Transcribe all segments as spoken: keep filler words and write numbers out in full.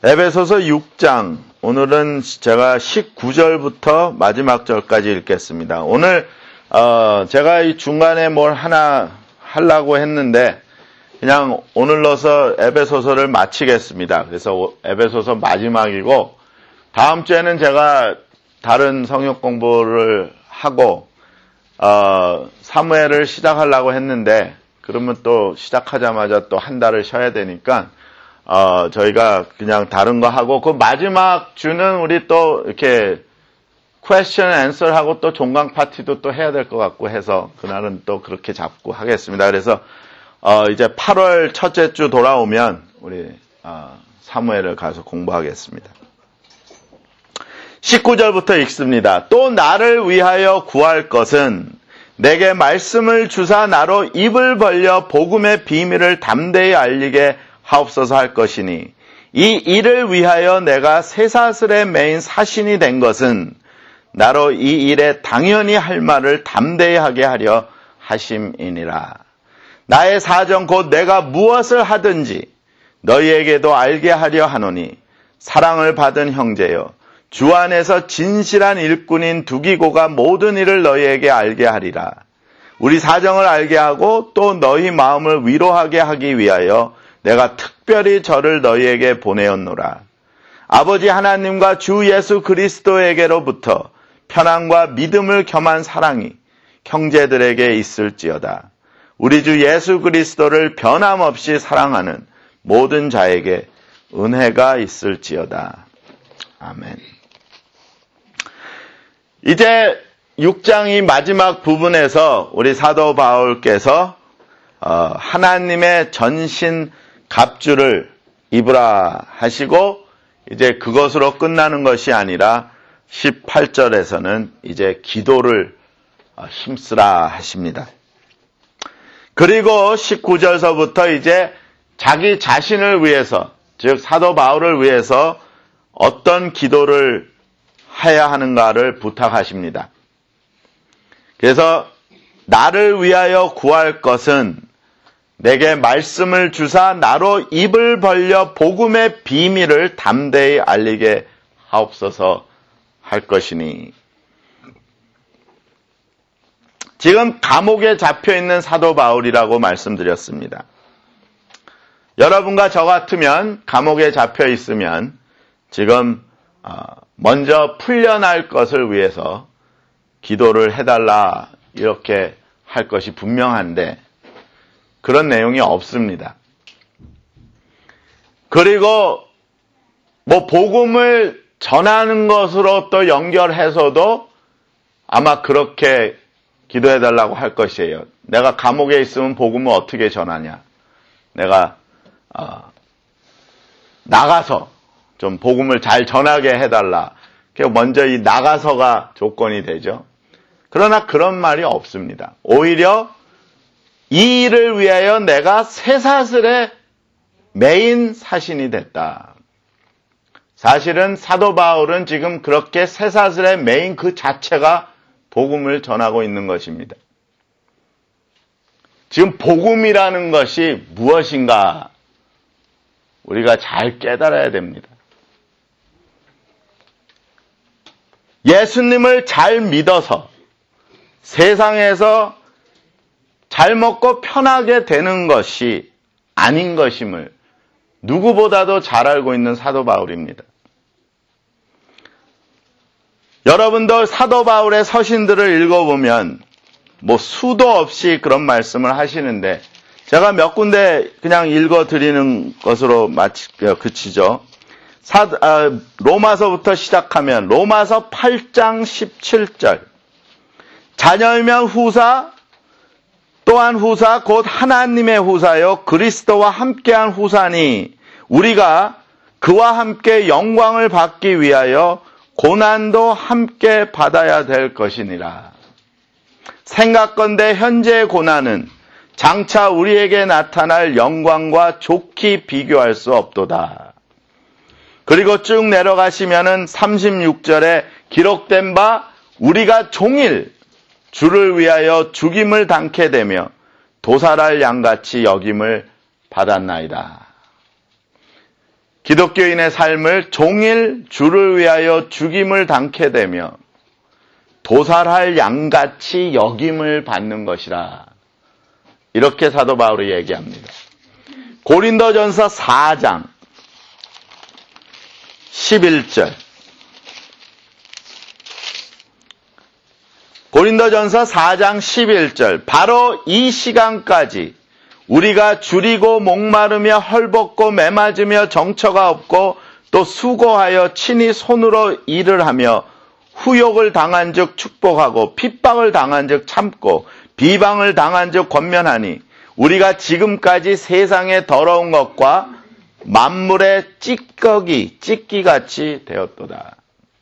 에베소서 육 장, 오늘은 제가 십구 절부터 마지막 절까지 읽겠습니다. 오늘 어, 제가 이 중간에 뭘 하나 하려고 했는데 그냥 오늘로서 에베소서를 마치겠습니다. 그래서 에베소서 마지막이고 다음 주에는 제가 다른 성역 공부를 하고 어, 사무엘을 시작하려고 했는데 그러면 또 시작하자마자 또 한 달을 쉬어야 되니까 어, 저희가 그냥 다른 거 하고, 그 마지막 주는 우리 또 이렇게 question and answer 하고 또 종강 파티도 또 해야 될 것 같고 해서 그날은 또 그렇게 잡고 하겠습니다. 그래서 어, 이제 팔월 첫째 주 돌아오면 우리 어, 사무엘을 가서 공부하겠습니다. 십구 절부터 읽습니다. 또 나를 위하여 구할 것은 내게 말씀을 주사 나로 입을 벌려 복음의 비밀을 담대히 알리게 하옵소서 할 것이니 이 일을 위하여 내가 쇠사슬에 매인 사신이 된 것은 나로 이 일에 당연히 할 말을 담대히 하게 하려 하심이니라. 나의 사정 곧 내가 무엇을 하든지 너희에게도 알게 하려 하노니 사랑을 받은 형제여 주 안에서 진실한 일꾼인 두기고가 모든 일을 너희에게 알게 하리라. 우리 사정을 알게 하고 또 너희 마음을 위로하게 하기 위하여 내가 특별히 저를 너희에게 보내었노라. 아버지 하나님과 주 예수 그리스도에게로부터 편안과 믿음을 겸한 사랑이 형제들에게 있을지어다. 우리 주 예수 그리스도를 변함없이 사랑하는 모든 자에게 은혜가 있을지어다. 아멘. 이제 육 장이 마지막 부분에서 우리 사도 바울께서 어, 하나님의 전신 갑주를 입으라 하시고 이제 그것으로 끝나는 것이 아니라 십팔 절에서는 이제 기도를 힘쓰라 하십니다. 그리고 십구 절서부터 이제 자기 자신을 위해서, 즉 사도 바울을 위해서 어떤 기도를 해야 하는가를 부탁하십니다. 그래서 나를 위하여 구할 것은 내게 말씀을 주사 나로 입을 벌려 복음의 비밀을 담대히 알리게 하옵소서 할 것이니. 지금 감옥에 잡혀있는 사도 바울이라고 말씀드렸습니다. 여러분과 저 같으면 감옥에 잡혀있으면 지금 먼저 풀려날 것을 위해서 기도를 해달라 이렇게 할 것이 분명한데 그런 내용이 없습니다. 그리고 뭐 복음을 전하는 것으로 또 연결해서도 아마 그렇게 기도해달라고 할 것이에요. 내가 감옥에 있으면 복음을 어떻게 전하냐. 내가 어, 나가서 좀 복음을 잘 전하게 해달라. 먼저 이 나가서가 조건이 되죠. 그러나 그런 말이 없습니다. 오히려 이 일을 위하여 내가 쇠사슬에 매인 사신이 됐다. 사실은 사도 바울은 지금 그렇게 쇠사슬에 매인 그 자체가 복음을 전하고 있는 것입니다. 지금 복음이라는 것이 무엇인가 우리가 잘 깨달아야 됩니다. 예수님을 잘 믿어서 세상에서 잘 먹고 편하게 되는 것이 아닌 것임을 누구보다도 잘 알고 있는 사도 바울입니다. 여러분도 사도 바울의 서신들을 읽어보면 뭐 수도 없이 그런 말씀을 하시는데 제가 몇 군데 그냥 읽어드리는 것으로 마치, 그치죠. 사, 아, 로마서부터 시작하면 로마서 팔 장 십칠 절 자녀이면 후사 또한 후사 곧 하나님의 후사요 그리스도와 함께한 후사니 우리가 그와 함께 영광을 받기 위하여 고난도 함께 받아야 될 것이니라. 생각건대 현재의 고난은 장차 우리에게 나타날 영광과 좋게 비교할 수 없도다. 그리고 쭉 내려가시면은 삼십육 절에 기록된 바 우리가 종일 주를 위하여 죽임을 당케 되며 도살할 양같이 여김을 받았나이다. 기독교인의 삶을 종일 주를 위하여 죽임을 당케 되며 도살할 양같이 여김을 받는 것이라. 이렇게 사도 바울이 얘기합니다. 고린도전서 사 장 십일 절. 고린도전서 사 장 십일 절. 바로 이 시간까지 우리가 줄이고 목마르며 헐벗고 매맞으며 정처가 없고 또 수고하여 친히 손으로 일을 하며 후욕을 당한 즉 축복하고 핍박을 당한 즉 참고 비방을 당한 즉 권면하니 우리가 지금까지 세상의 더러운 것과 만물의 찌꺼기, 찌끼같이 되었도다.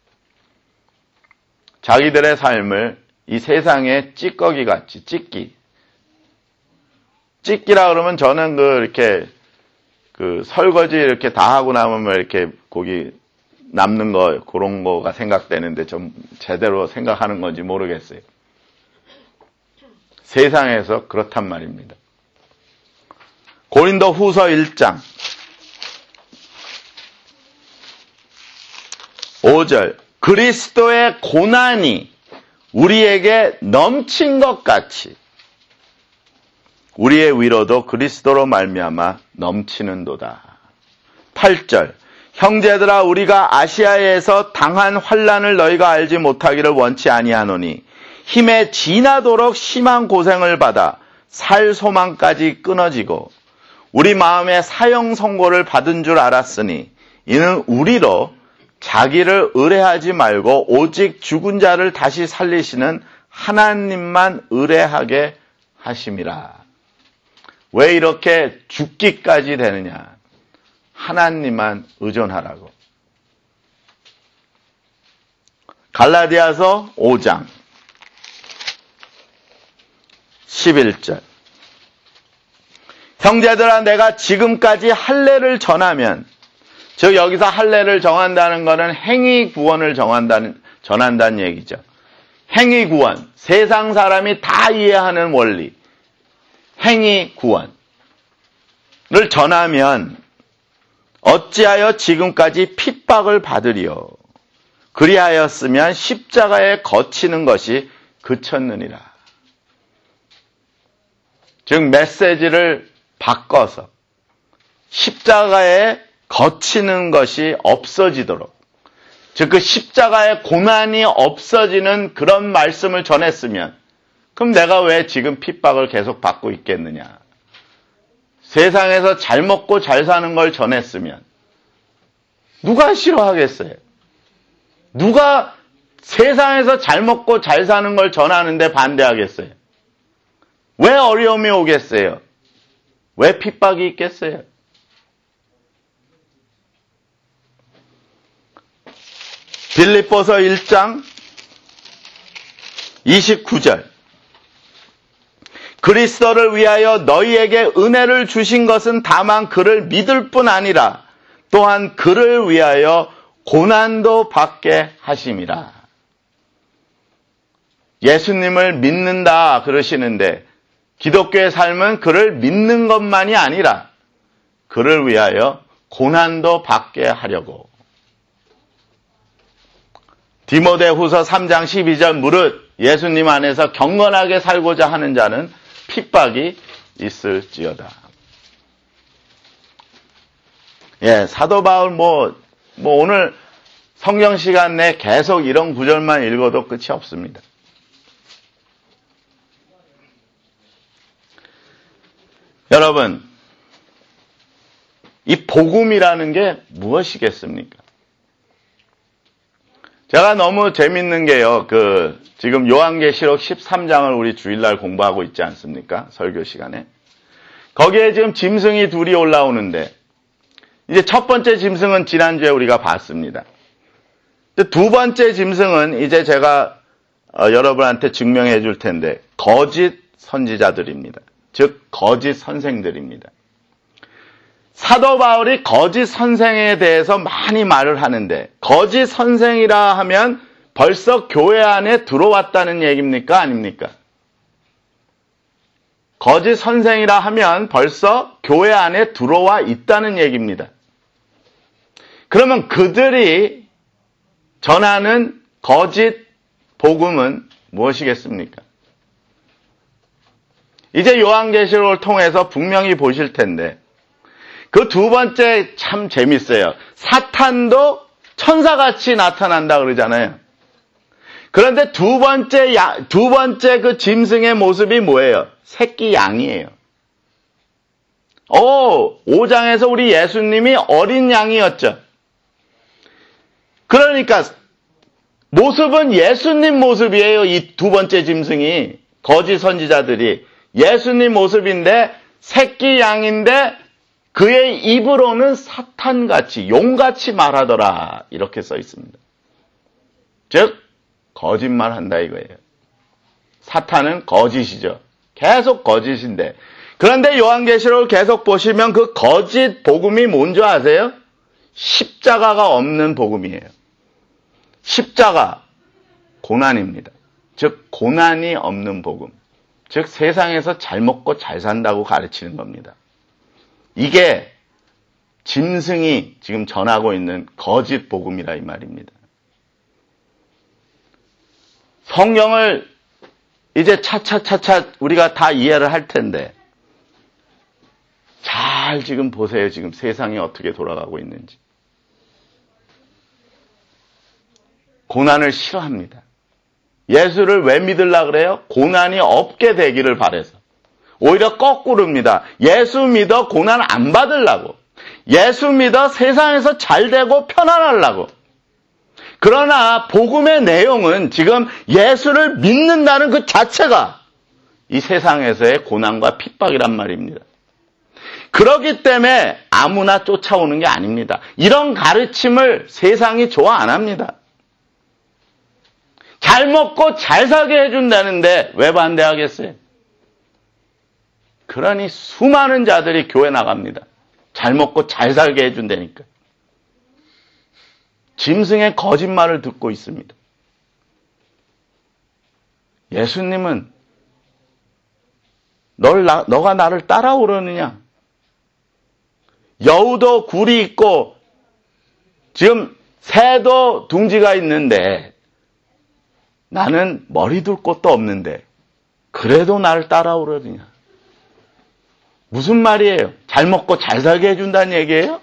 자기들의 삶을 이 세상의 찌꺼기같이, 찌끼. 찌끼라 그러면 저는 그 이렇게 그 설거지 이렇게 다 하고 나면 이렇게 거기 남는 거 그런 거가 생각되는데 좀 제대로 생각하는 건지 모르겠어요. 세상에서 그렇단 말입니다. 고린도 후서 일 장 오 절. 그리스도의 고난이 우리에게 넘친 것 같이 우리의 위로도 그리스도로 말미암아 넘치는도다. 팔 절. 형제들아 우리가 아시아에서 당한 환난을 너희가 알지 못하기를 원치 아니하노니 힘에 지나도록 심한 고생을 받아 살 소망까지 끊어지고 우리 마음에 사형 선고를 받은 줄 알았으니 이는 우리로 자기를 의뢰하지 말고 오직 죽은 자를 다시 살리시는 하나님만 의뢰하게 하심이라. 왜 이렇게 죽기까지 되느냐? 하나님만 의존하라고. 갈라디아서 오 장 십일 절. 형제들아 내가 지금까지 할례를 전하면, 즉 여기서 할례를 정한다는 것은 행위 구원을 정한다는, 전한다는 얘기죠. 행위 구원, 세상 사람이 다 이해하는 원리, 행위 구원을 전하면 어찌하여 지금까지 핍박을 받으리요. 그리하였으면 십자가에 거치는 것이 그쳤느니라. 즉 메시지를 바꿔서 십자가에 거치는 것이 없어지도록, 즉 그 십자가의 고난이 없어지는 그런 말씀을 전했으면 그럼 내가 왜 지금 핍박을 계속 받고 있겠느냐? 세상에서 잘 먹고 잘 사는 걸 전했으면 누가 싫어하겠어요? 누가 세상에서 잘 먹고 잘 사는 걸 전하는데 반대하겠어요? 왜 어려움이 오겠어요? 왜 핍박이 있겠어요? 빌립보서 일 장 이십구 절. 그리스도를 위하여 너희에게 은혜를 주신 것은 다만 그를 믿을 뿐 아니라 또한 그를 위하여 고난도 받게 하심이라. 예수님을 믿는다 그러시는데 기독교의 삶은 그를 믿는 것만이 아니라 그를 위하여 고난도 받게 하려고. 디모데후서 삼 장 십이 절. 무릇 예수님 안에서 경건하게 살고자 하는 자는 핍박이 있을지어다. 예, 사도 바울 뭐, 뭐 오늘 성경 시간 내 계속 이런 구절만 읽어도 끝이 없습니다. 여러분, 이 복음이라는 게 무엇이겠습니까? 제가 너무 재밌는 게요, 그, 지금 요한계시록 십삼 장을 우리 주일날 공부하고 있지 않습니까? 설교 시간에. 거기에 지금 짐승이 둘이 올라오는데, 이제 첫 번째 짐승은 지난주에 우리가 봤습니다. 두 번째 짐승은 이제 제가 어, 여러분한테 증명해 줄 텐데, 거짓 선지자들입니다. 즉, 거짓 선생들입니다. 사도 바울이 거짓 선생에 대해서 많이 말을 하는데, 거짓 선생이라 하면 벌써 교회 안에 들어왔다는 얘기입니까? 아닙니까? 거짓 선생이라 하면 벌써 교회 안에 들어와 있다는 얘기입니다. 그러면 그들이 전하는 거짓 복음은 무엇이겠습니까? 이제 요한계시록을 통해서 분명히 보실 텐데 그 두 번째 참 재밌어요. 사탄도 천사같이 나타난다 그러잖아요. 그런데 두 번째 야, 두 번째 그 짐승의 모습이 뭐예요? 새끼 양이에요. 오, 오 장에서 우리 예수님이 어린 양이었죠. 그러니까 모습은 예수님 모습이에요. 이 두 번째 짐승이, 거짓 선지자들이 예수님 모습인데 새끼 양인데 그의 입으로는 사탄같이 용같이 말하더라 이렇게 써 있습니다. 즉 거짓말한다 이거예요. 사탄은 거짓이죠. 계속 거짓인데, 그런데 요한계시록을 계속 보시면 그 거짓 복음이 뭔지 아세요? 십자가가 없는 복음이에요. 십자가, 고난입니다. 즉 고난이 없는 복음, 즉 세상에서 잘 먹고 잘 산다고 가르치는 겁니다. 이게 짐승이 지금 전하고 있는 거짓 복음이라 이 말입니다. 성경을 이제 차차차차 우리가 다 이해를 할 텐데 잘 지금 보세요. 지금 세상이 어떻게 돌아가고 있는지. 고난을 싫어합니다. 예수를 왜 믿으려고 그래요? 고난이 없게 되기를 바라서. 오히려 거꾸로입니다. 예수 믿어 고난 안 받으려고. 예수 믿어 세상에서 잘 되고 편안하려고. 그러나 복음의 내용은 지금 예수를 믿는다는 그 자체가 이 세상에서의 고난과 핍박이란 말입니다. 그렇기 때문에 아무나 쫓아오는 게 아닙니다. 이런 가르침을 세상이 좋아 안 합니다. 잘 먹고 잘 살게 해준다는데 왜 반대하겠어요? 그러니 수많은 자들이 교회 나갑니다. 잘 먹고 잘 살게 해준다니까. 짐승의 거짓말을 듣고 있습니다. 예수님은 널, 나, 너가 나를 따라오려느냐? 여우도 굴이 있고 지금 새도 둥지가 있는데 나는 머리 둘 곳도 없는데 그래도 나를 따라오려느냐? 무슨 말이에요? 잘 먹고 잘 살게 해준다는 얘기예요?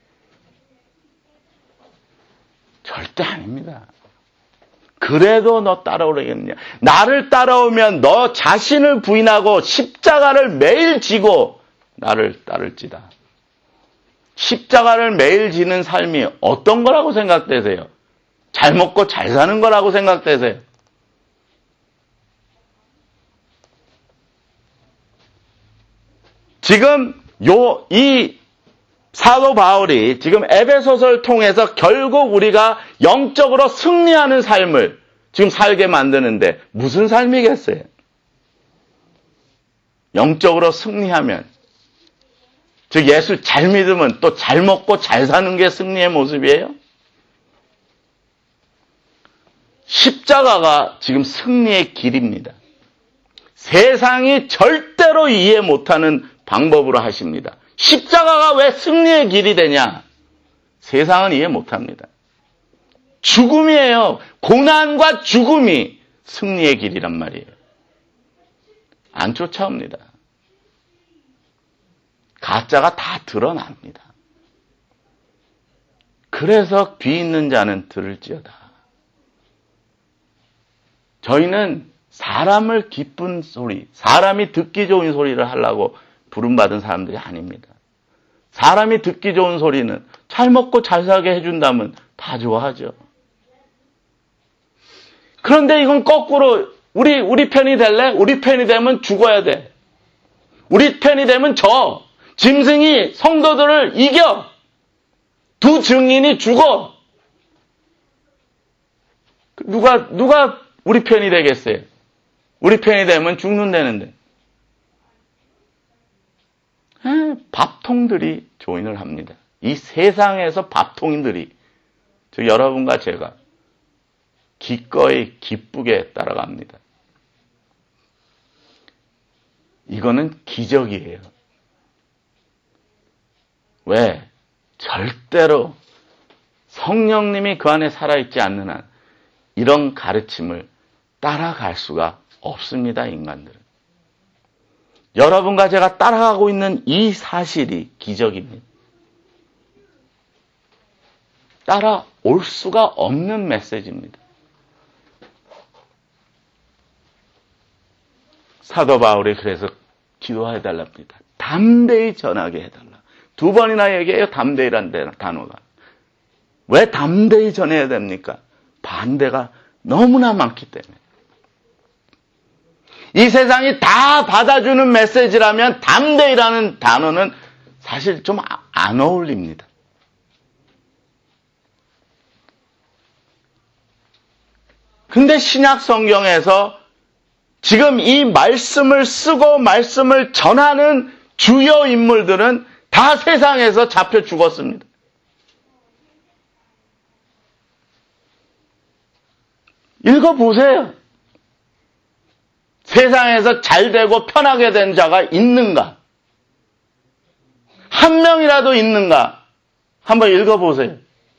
절대 아닙니다. 그래도 너 따라오려겠느냐? 나를 따라오면 너 자신을 부인하고 십자가를 매일 지고 나를 따를지다. 십자가를 매일 지는 삶이 어떤 거라고 생각되세요? 잘 먹고 잘 사는 거라고 생각되세요? 지금 요, 이 사도 바울이 지금 에베소서를 통해서 결국 우리가 영적으로 승리하는 삶을 지금 살게 만드는데 무슨 삶이겠어요? 영적으로 승리하면, 즉 예수 잘 믿으면 또 잘 먹고 잘 사는 게 승리의 모습이에요? 십자가가 지금 승리의 길입니다. 세상이 절대로 이해 못하는 방법으로 하십니다. 십자가가 왜 승리의 길이 되냐? 세상은 이해 못합니다. 죽음이에요. 고난과 죽음이 승리의 길이란 말이에요. 안 쫓아옵니다. 가짜가 다 드러납니다. 그래서 귀 있는 자는 들을지어다. 저희는 사람을 기쁜 소리, 사람이 듣기 좋은 소리를 하려고 부름받은 사람들이 아닙니다. 사람이 듣기 좋은 소리는 잘 먹고 잘 살게 해준다면 다 좋아하죠. 그런데 이건 거꾸로 우리 우리 편이 될래? 우리 편이 되면 죽어야 돼. 우리 편이 되면 져. 짐승이 성도들을 이겨. 두 증인이 죽어. 누가 누가 우리 편이 되겠어요? 우리 편이 되면 죽는다는데. 밥통들이 조인을 합니다. 이 세상에서 밥통들이, 즉 여러분과 제가 기꺼이 기쁘게 따라갑니다. 이거는 기적이에요. 왜? 절대로 성령님이 그 안에 살아있지 않는 한 이런 가르침을 따라갈 수가 없습니다, 인간들은. 여러분과 제가 따라가고 있는 이 사실이 기적입니다. 따라올 수가 없는 메시지입니다. 사도 바울이 그래서 기도해달랍니다. 담대히 전하게 해달라. 두 번이나 얘기해요, 담대히란 단어가. 왜 담대히 전해야 됩니까? 반대가 너무나 많기 때문에. 이 세상이 다 받아주는 메시지라면 담대히라는 단어는 사실 좀 안 어울립니다. 근데 신약 성경에서 지금 이 말씀을 쓰고 말씀을 전하는 주요 인물들은 다 세상에서 잡혀 죽었습니다. 읽어보세요. 세상에서 잘되고 편하게 된 자가 있는가? 한 명이라도 있는가? 한번 읽어보세요.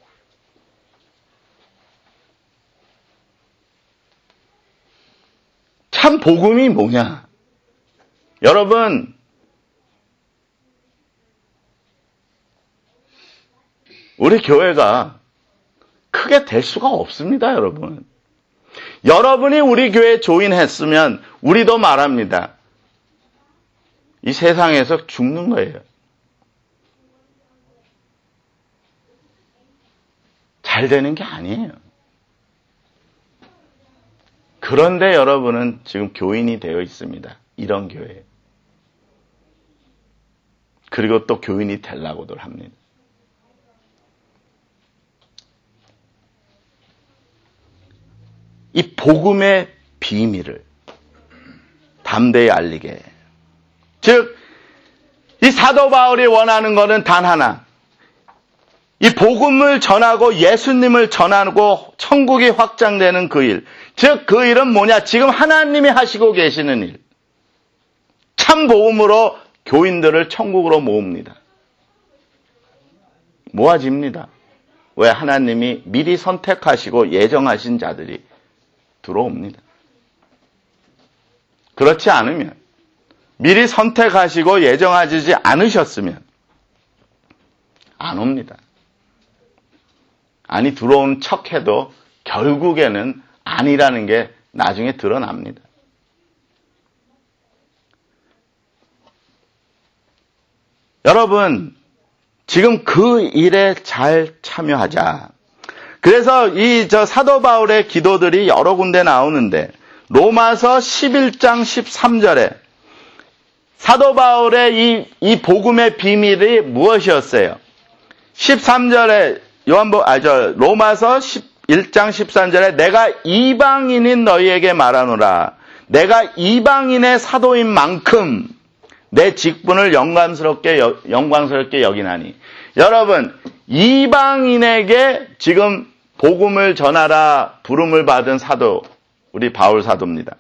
참 복음이 뭐냐? 여러분, 우리 교회가 크게 될 수가 없습니다, 여러분. 여러분이 우리 교회에 조인했으면 우리도 말합니다. 이 세상에서 죽는 거예요. 잘 되는 게 아니에요. 그런데 여러분은 지금 교인이 되어 있습니다. 이런 교회에. 그리고 또 교인이 되려고들 합니다. 이 복음의 비밀을 담대히 알리게. 즉, 이 사도 바울이 원하는 것은 단 하나. 이 복음을 전하고 예수님을 전하고 천국이 확장되는 그 일. 즉, 그 일은 뭐냐? 지금 하나님이 하시고 계시는 일. 참 복음으로 교인들을 천국으로 모읍니다. 모아집니다. 왜? 하나님이 미리 선택하시고 예정하신 자들이 들어옵니다. 그렇지 않으면, 미리 선택하시고 예정하지 않으셨으면 안 옵니다. 아니, 들어온 척해도 결국에는 아니라는 게 나중에 드러납니다. 여러분, 지금 그 일에 잘 참여하자. 그래서 이 저 사도 바울의 기도들이 여러 군데 나오는데 로마서 십일 장 십삼 절에 사도 바울의 이, 이 복음의 비밀이 무엇이었어요? 십삼 절에 요한복 아 저 로마서 십일 장 십삼 절에 내가 이방인인 너희에게 말하노라. 내가 이방인의 사도인 만큼 내 직분을 영광스럽게 영광스럽게 여기나니. 여러분, 이방인에게 지금 복음을 전하라 부름을 받은 사도, 우리 바울 사도입니다.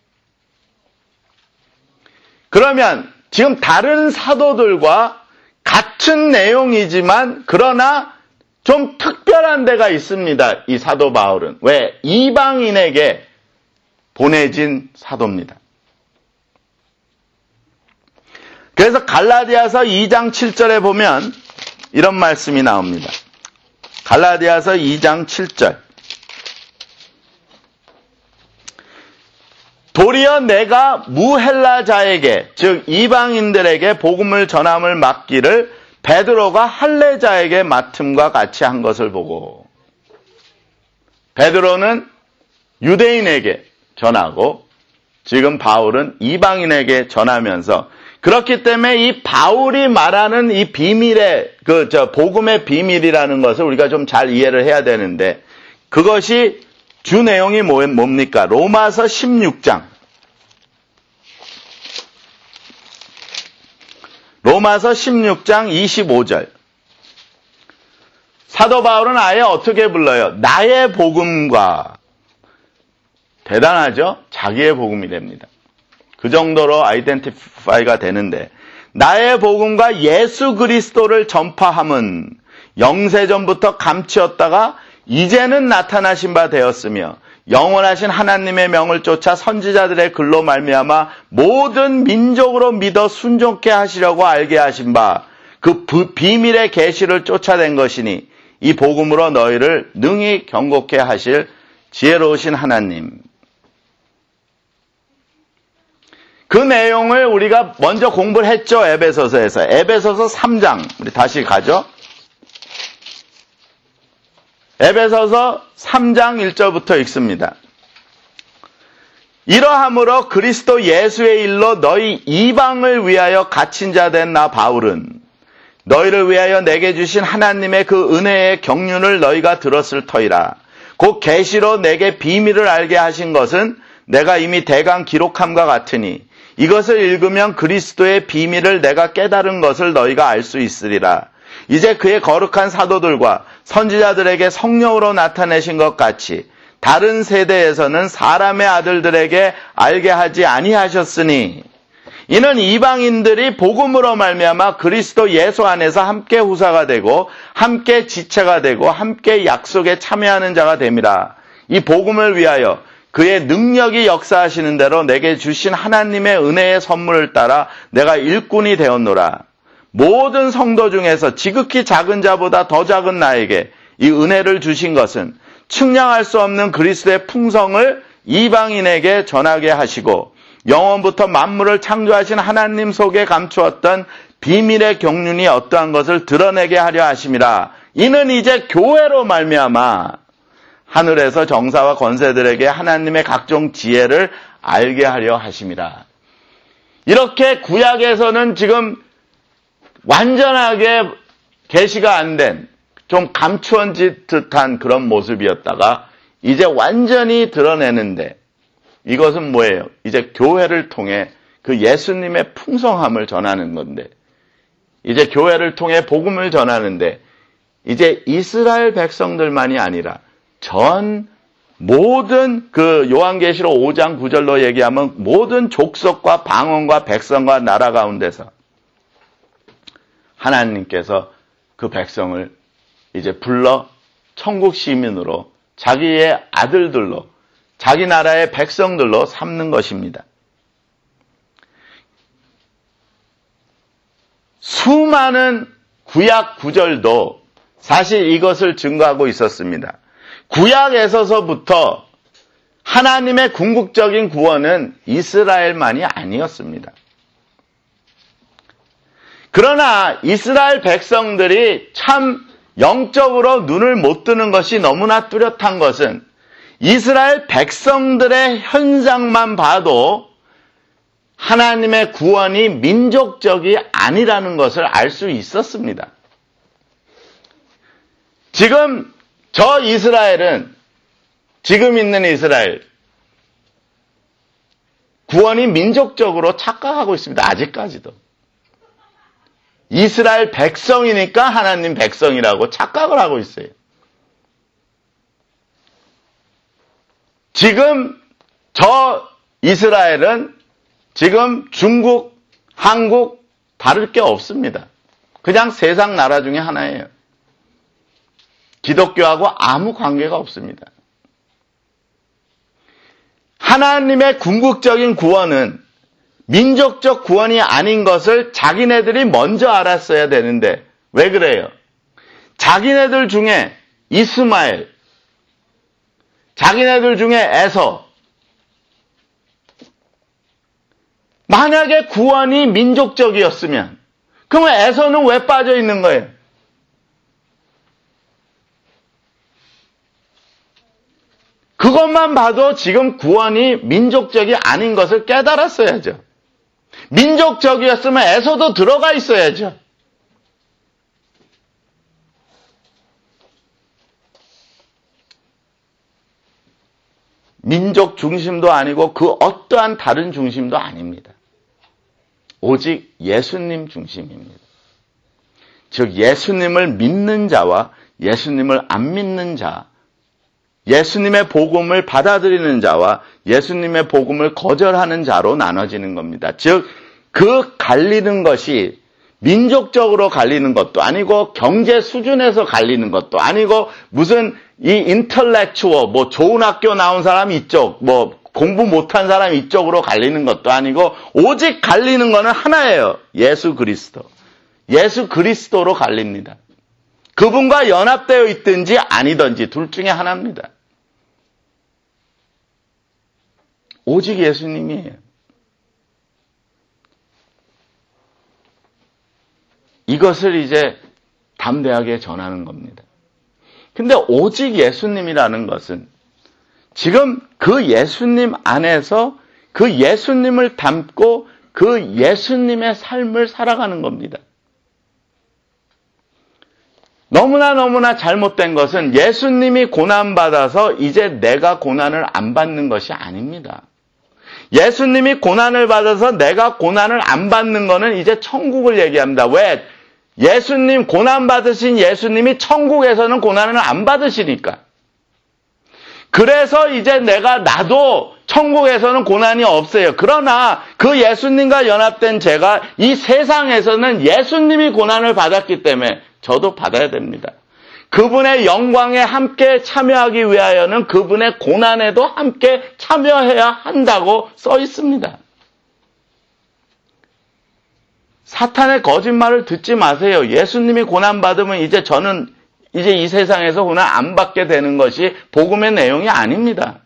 그러면 지금 다른 사도들과 같은 내용이지만 그러나 좀 특별한 데가 있습니다. 이 사도 바울은. 왜? 이방인에게 보내진 사도입니다. 그래서 갈라디아서 이 장 칠 절에 보면 이런 말씀이 나옵니다. 갈라디아서 이 장 칠 절. 도리어 내가 무헬라자에게, 즉 이방인들에게 복음을 전함을 맡기를 베드로가 할례자에게 맡음과 같이 한 것을 보고, 베드로는 유대인에게 전하고 지금 바울은 이방인에게 전하면서, 그렇기 때문에 이 바울이 말하는 이 비밀의 그 저 복음의 비밀이라는 것을 우리가 좀 잘 이해를 해야 되는데, 그것이 주 내용이 뭐, 뭡니까? 로마서 십육 장. 로마서 십육 장 이십오 절. 사도 바울은 아예 어떻게 불러요? 나의 복음과. 대단하죠? 자기의 복음이 됩니다. 그 정도로 아이덴티파이가 되는데, 나의 복음과 예수 그리스도를 전파함은 영세전부터 감추었다가 이제는 나타나신 바 되었으며 영원하신 하나님의 명을 쫓아 선지자들의 글로 말미암아 모든 민족으로 믿어 순종케 하시려고 알게 하신 바 그 비밀의 계시를 쫓아낸 것이니 이 복음으로 너희를 능히 경고케 하실 지혜로우신 하나님. 그 내용을 우리가 먼저 공부를 했죠. 에베소서에서. 에베소서 삼 장. 우리 다시 가죠. 에베소서 삼 장 일 절부터 읽습니다. 이러함으로 그리스도 예수의 일로 너희 이방을 위하여 갇힌 자 된 나 바울은 너희를 위하여 내게 주신 하나님의 그 은혜의 경륜을 너희가 들었을 터이라. 곧 계시로 내게 비밀을 알게 하신 것은 내가 이미 대강 기록함과 같으니 이것을 읽으면 그리스도의 비밀을 내가 깨달은 것을 너희가 알 수 있으리라. 이제 그의 거룩한 사도들과 선지자들에게 성령으로 나타내신 것 같이 다른 세대에서는 사람의 아들들에게 알게 하지 아니하셨으니 이는 이방인들이 복음으로 말미암아 그리스도 예수 안에서 함께 후사가 되고 함께 지체가 되고 함께 약속에 참여하는 자가 됨이라. 이 복음을 위하여 그의 능력이 역사하시는 대로 내게 주신 하나님의 은혜의 선물을 따라 내가 일꾼이 되었노라. 모든 성도 중에서 지극히 작은 자보다 더 작은 나에게 이 은혜를 주신 것은 측량할 수 없는 그리스도의 풍성을 이방인에게 전하게 하시고 영원부터 만물을 창조하신 하나님 속에 감추었던 비밀의 경륜이 어떠한 것을 드러내게 하려 하심이라. 이는 이제 교회로 말미암아 하늘에서 정사와 권세들에게 하나님의 각종 지혜를 알게 하려 하심이라. 이렇게 구약에서는 지금 완전하게 계시가 안 된 좀 감추어진 듯한 그런 모습이었다가 이제 완전히 드러내는데 이것은 뭐예요? 이제 교회를 통해 그 예수님의 풍성함을 전하는 건데 이제 교회를 통해 복음을 전하는데 이제 이스라엘 백성들만이 아니라 전 모든 그 요한계시록 오 장 구 절로 얘기하면 모든 족속과 방언과 백성과 나라 가운데서 하나님께서 그 백성을 이제 불러 천국 시민으로 자기의 아들들로 자기 나라의 백성들로 삼는 것입니다. 수많은 구약 구절도 사실 이것을 증거하고 있었습니다. 구약에서부터 하나님의 궁극적인 구원은 이스라엘만이 아니었습니다. 그러나 이스라엘 백성들이 참 영적으로 눈을 못 뜨는 것이 너무나 뚜렷한 것은 이스라엘 백성들의 현상만 봐도 하나님의 구원이 민족적이 아니라는 것을 알 수 있었습니다. 지금 저 이스라엘은 지금 있는 이스라엘 구원이 민족적으로 착각하고 있습니다. 아직까지도. 이스라엘 백성이니까 하나님 백성이라고 착각을 하고 있어요. 지금 저 이스라엘은 지금 중국, 한국 다를 게 없습니다. 그냥 세상 나라 중에 하나예요. 기독교하고 아무 관계가 없습니다. 하나님의 궁극적인 구원은 민족적 구원이 아닌 것을 자기네들이 먼저 알았어야 되는데 왜 그래요? 자기네들 중에 이스마엘, 자기네들 중에 에서 만약에 구원이 민족적이었으면 그러면 에서는 왜 빠져 있는 거예요? 그것만 봐도 지금 구원이 민족적이 아닌 것을 깨달았어야죠. 민족적이었으면 에서도 들어가 있어야죠. 민족 중심도 아니고 그 어떠한 다른 중심도 아닙니다. 오직 예수님 중심입니다. 즉 예수님을 믿는 자와 예수님을 안 믿는 자, 예수님의 복음을 받아들이는 자와 예수님의 복음을 거절하는 자로 나눠지는 겁니다. 즉 그 갈리는 것이 민족적으로 갈리는 것도 아니고 경제 수준에서 갈리는 것도 아니고 무슨 이 인텔렉추어 뭐 좋은 학교 나온 사람 이쪽 뭐 공부 못한 사람 이쪽으로 갈리는 것도 아니고 오직 갈리는 거는 하나예요. 예수 그리스도. 예수 그리스도로 갈립니다. 그분과 연합되어 있든지 아니든지 둘 중에 하나입니다. 오직 예수님이에요. 이것을 이제 담대하게 전하는 겁니다. 근데 오직 예수님이라는 것은 지금 그 예수님 안에서 그 예수님을 담고 그 예수님의 삶을 살아가는 겁니다. 너무나 너무나 잘못된 것은 예수님이 고난받아서 이제 내가 고난을 안 받는 것이 아닙니다. 예수님이 고난을 받아서 내가 고난을 안 받는 것은 이제 천국을 얘기합니다. 왜? 예수님, 고난받으신 예수님이 천국에서는 고난을 안 받으시니까. 그래서 이제 내가, 나도 천국에서는 고난이 없어요. 그러나 그 예수님과 연합된 제가 이 세상에서는 예수님이 고난을 받았기 때문에 저도 받아야 됩니다. 그분의 영광에 함께 참여하기 위하여는 그분의 고난에도 함께 참여해야 한다고 써 있습니다. 사탄의 거짓말을 듣지 마세요. 예수님이 고난받으면 이제 저는 이제 이 세상에서 고난 안 받게 되는 것이 복음의 내용이 아닙니다.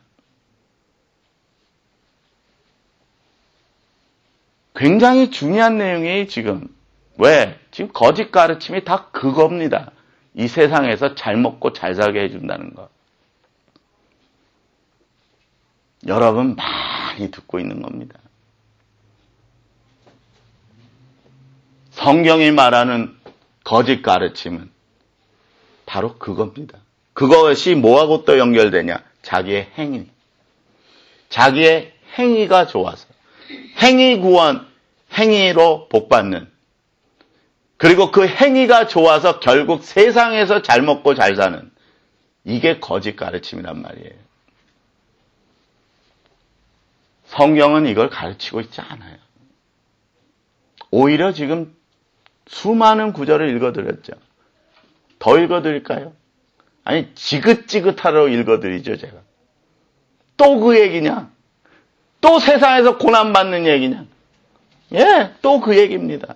굉장히 중요한 내용이에요, 지금. 왜? 지금 거짓 가르침이 다 그겁니다. 이 세상에서 잘 먹고 잘 살게 해준다는 것. 여러분 많이 듣고 있는 겁니다. 성경이 말하는 거짓 가르침은 바로 그겁니다. 그것이 뭐하고 또 연결되냐? 자기의 행위. 자기의 행위가 좋아서. 행위 구원, 행위로 복받는. 그리고 그 행위가 좋아서 결국 세상에서 잘 먹고 잘 사는. 이게 거짓 가르침이란 말이에요. 성경은 이걸 가르치고 있지 않아요. 오히려 지금 수많은 구절을 읽어드렸죠. 더 읽어드릴까요? 아니, 지긋지긋하러 읽어드리죠, 제가. 또 그 얘기냐? 또 세상에서 고난받는 얘기냐? 예, 또 그 얘기입니다.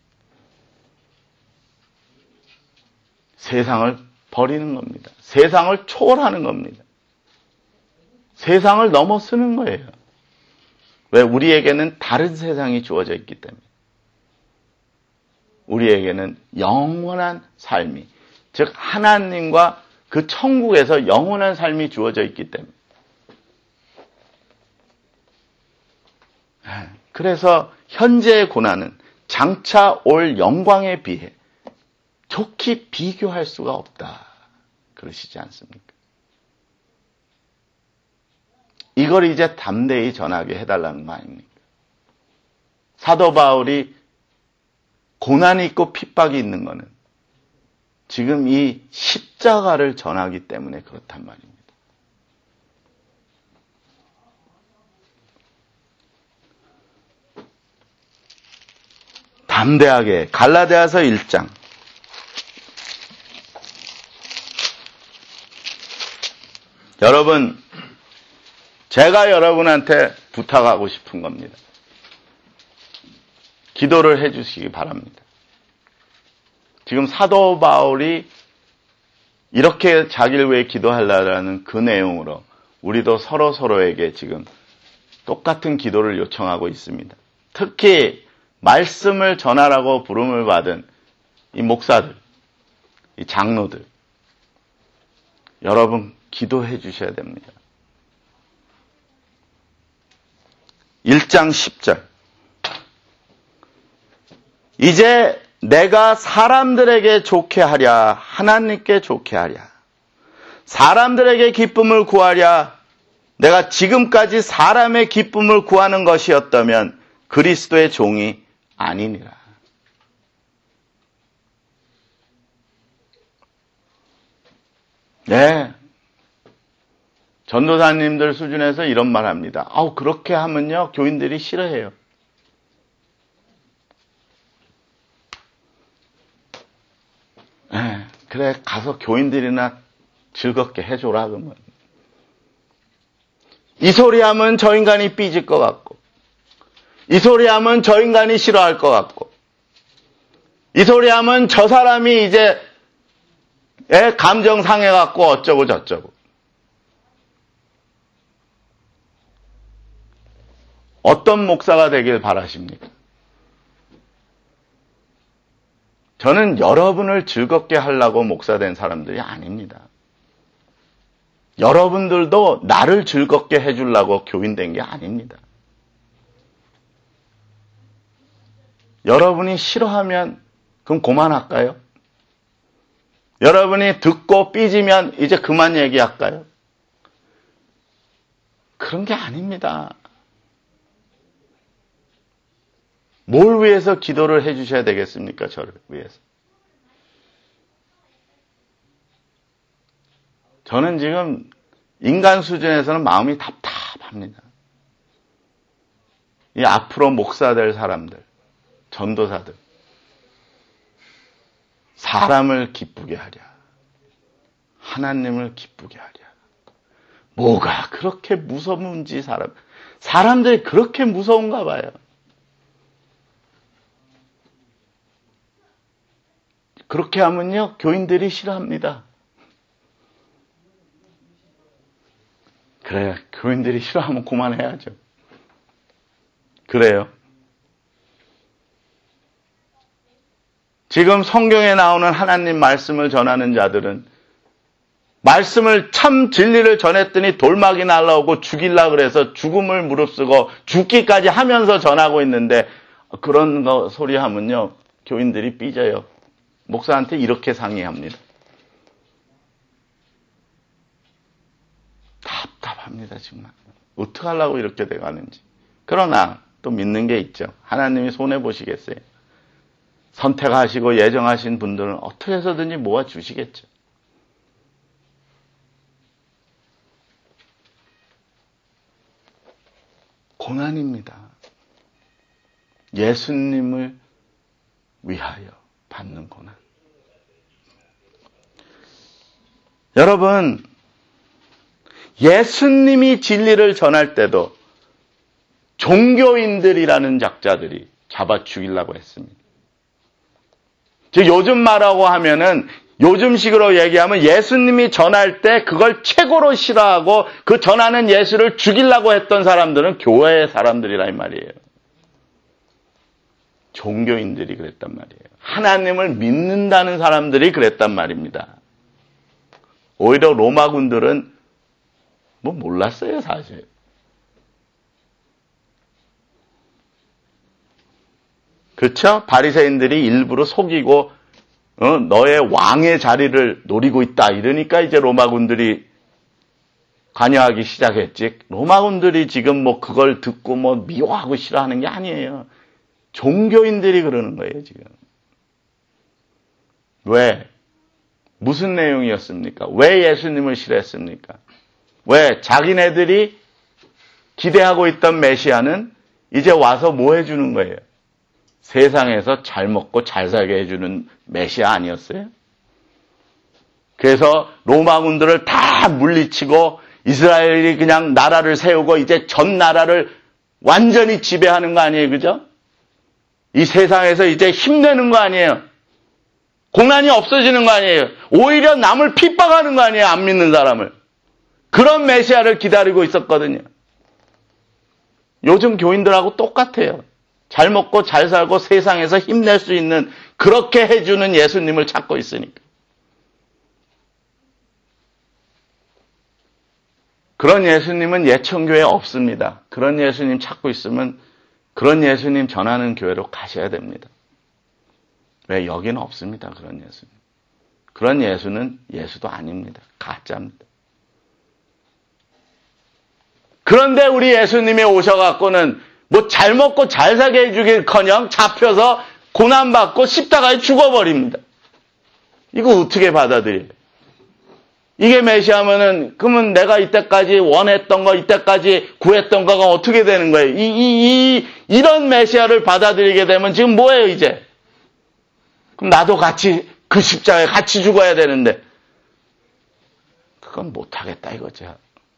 세상을 버리는 겁니다. 세상을 초월하는 겁니다. 세상을 넘어서는 거예요. 왜? 우리에게는 다른 세상이 주어져 있기 때문에. 우리에게는 영원한 삶이, 즉 하나님과 그 천국에서 영원한 삶이 주어져 있기 때문에. 그래서 현재의 고난은 장차 올 영광에 비해 좋게 비교할 수가 없다. 그러시지 않습니까? 이걸 이제 담대히 전하게 해달라는 거 아닙니까? 사도 바울이 고난이 있고 핍박이 있는 것은 지금 이 십자가를 전하기 때문에 그렇단 말입니다. 담대하게 갈라디아서 일 장 여러분, 제가 여러분한테 부탁하고 싶은 겁니다. 기도를 해주시기 바랍니다. 지금 사도 바울이 이렇게 자기를 위해 기도하려는 그 내용으로 우리도 서로 서로에게 지금 똑같은 기도를 요청하고 있습니다. 특히 말씀을 전하라고 부름을 받은 이 목사들, 이 장로들, 여러분 기도해 주셔야 됩니다. 일 장 십 절 이제 내가 사람들에게 좋게 하랴 하나님께 좋게 하랴 사람들에게 기쁨을 구하랴 내가 지금까지 사람의 기쁨을 구하는 것이었다면 그리스도의 종이 아니니라. 네. 전도사님들 수준에서 이런 말 합니다. 아우, 그렇게 하면요, 교인들이 싫어해요. 그래, 가서 교인들이나 즐겁게 해줘라, 그러면. 이 소리 하면 저 인간이 삐질 것 같고, 이 소리 하면 저 인간이 싫어할 것 같고, 이 소리 하면 저 사람이 이제 애 감정 상해갖고 어쩌고 저쩌고. 어떤 목사가 되길 바라십니까? 저는 여러분을 즐겁게 하려고 목사된 사람들이 아닙니다. 여러분들도 나를 즐겁게 해주려고 교인된 게 아닙니다. 여러분이 싫어하면 그럼 그만할까요? 여러분이 듣고 삐지면 이제 그만 얘기할까요? 그런 게 아닙니다. 뭘 위해서 기도를 해주셔야 되겠습니까? 저를 위해서. 저는 지금 인간 수준에서는 마음이 답답합니다. 이 앞으로 목사 될 사람들, 전도사들, 사람을 기쁘게 하랴, 하나님을 기쁘게 하랴. 뭐가 그렇게 무서운지 사람, 사람들이 그렇게 무서운가 봐요. 그렇게 하면요, 교인들이 싫어합니다. 그래, 교인들이 싫어하면 그만해야죠. 그래요. 지금 성경에 나오는 하나님 말씀을 전하는 자들은 말씀을 참 진리를 전했더니 돌막이 날라오고 죽이려고 그래서 죽음을 무릅쓰고 죽기까지 하면서 전하고 있는데 그런 거 소리 하면요, 교인들이 삐져요. 목사한테 이렇게 상의합니다. 답답합니다, 정말. 어떻게 하려고 이렇게 돼가는지. 그러나 또 믿는 게 있죠. 하나님이 손해보시겠어요. 선택하시고 예정하신 분들은 어떻게 해서든지 모아주시겠죠. 고난입니다. 예수님을 위하여 받는 고난. 여러분, 예수님이 진리를 전할 때도 종교인들이라는 작자들이 잡아 죽이려고 했습니다. 즉 요즘 말하고 하면은 요즘식으로 얘기하면 예수님이 전할 때 그걸 최고로 싫어하고 그 전하는 예수를 죽이려고 했던 사람들은 교회의 사람들이라 이 말이에요. 종교인들이 그랬단 말이에요. 하나님을 믿는다는 사람들이 그랬단 말입니다. 오히려 로마군들은 뭐 몰랐어요, 사실. 그렇죠? 바리새인들이 일부러 속이고 어, 너의 왕의 자리를 노리고 있다 이러니까 이제 로마군들이 관여하기 시작했지. 로마군들이 지금 뭐 그걸 듣고 뭐 미워하고 싫어하는 게 아니에요. 종교인들이 그러는 거예요, 지금. 왜? 무슨 내용이었습니까? 왜 예수님을 싫어했습니까? 왜? 자기네들이 기대하고 있던 메시아는 이제 와서 뭐 해주는 거예요? 세상에서 잘 먹고 잘 살게 해주는 메시아 아니었어요? 그래서 로마군들을 다 물리치고 이스라엘이 그냥 나라를 세우고 이제 전 나라를 완전히 지배하는 거 아니에요, 그죠? 이 세상에서 이제 힘내는 거 아니에요? 고난이 없어지는 거 아니에요? 오히려 남을 핍박하는 거 아니에요, 안 믿는 사람을? 그런 메시아를 기다리고 있었거든요. 요즘 교인들하고 똑같아요. 잘 먹고 잘 살고 세상에서 힘낼 수 있는 그렇게 해주는 예수님을 찾고 있으니까. 그런 예수님은 예천교회에 없습니다. 그런 예수님 찾고 있으면 그런 예수님 전하는 교회로 가셔야 됩니다. 왜? 여기는 없습니다. 그런 예수님. 그런 예수는 예수도 아닙니다. 가짜입니다. 그런데 우리 예수님이 오셔갖고는 뭐 잘 먹고 잘 살게 해주길커녕 잡혀서 고난받고 십자가에 죽어버립니다. 이거 어떻게 받아들여요? 이게 메시아면은 그러면 내가 이때까지 원했던 거, 이때까지 구했던 거가 어떻게 되는 거예요? 이, 이, 이, 이런 메시아를 받아들이게 되면 지금 뭐예요, 이제? 그럼 나도 같이 그 십자가에 같이 죽어야 되는데 그건 못하겠다 이거죠.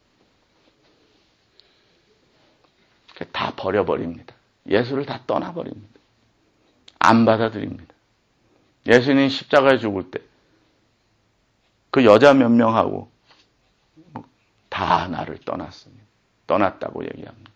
다 버려버립니다. 예수를 다 떠나버립니다. 안 받아들입니다. 예수님 십자가에 죽을 때 그 여자 몇 명하고 다 나를 떠났습니다. 떠났다고 얘기합니다.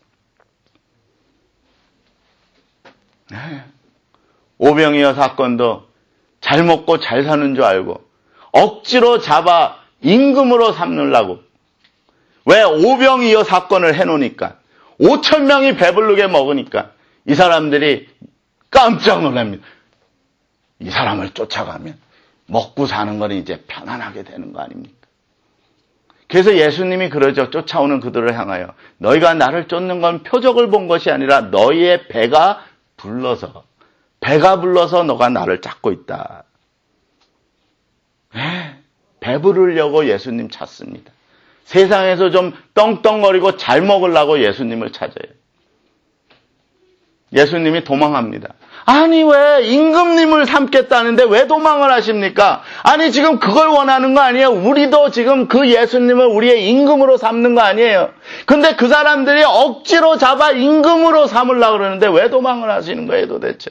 네. 오병이어 사건도 잘 먹고 잘 사는 줄 알고 억지로 잡아 임금으로 삼으려고. 왜? 오병이어 사건을 해놓으니까 오천 명이 배부르게 먹으니까 이 사람들이 깜짝 놀랍니다. 이 사람을 쫓아가면 먹고 사는 건 이제 편안하게 되는 거 아닙니까? 그래서 예수님이 그러죠. 쫓아오는 그들을 향하여 너희가 나를 쫓는 건 표적을 본 것이 아니라 너희의 배가 불러서 배가 불러서 너가 나를 찾고 있다. 네, 배부르려고 예수님 찾습니다. 세상에서 좀 떵떵거리고 잘 먹으려고 예수님을 찾아요. 예수님이 도망합니다. 아니 왜 임금님을 삼겠다는데 왜 도망을 하십니까? 아니 지금 그걸 원하는 거 아니에요? 우리도 지금 그 예수님을 우리의 임금으로 삼는 거 아니에요? 근데 그 사람들이 억지로 잡아 임금으로 삼으려고 그러는데 왜 도망을 하시는 거예요 도대체?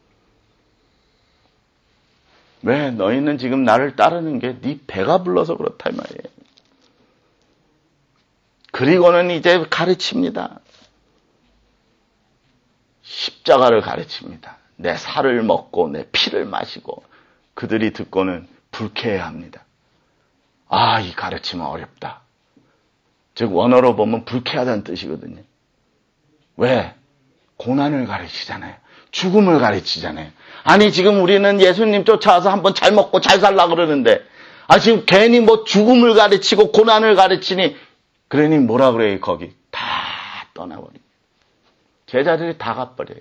왜? 너희는 지금 나를 따르는 게 네 배가 불러서 그렇다 이 말이에요. 그리고는 이제 가르칩니다. 십자가를 가르칩니다. 내 살을 먹고 내 피를 마시고 그들이 듣고는 불쾌해합니다. 아, 이 가르침은 어렵다. 즉 원어로 보면 불쾌하다는 뜻이거든요. 왜? 고난을 가르치잖아요. 죽음을 가르치잖아요. 아니 지금 우리는 예수님 쫓아와서 한번 잘 먹고 잘 살려고 그러는데 아 지금 괜히 뭐 죽음을 가르치고 고난을 가르치니 그러니 뭐라 그래요 거기 다 떠나버립니다. 제자들이 다 가버려요.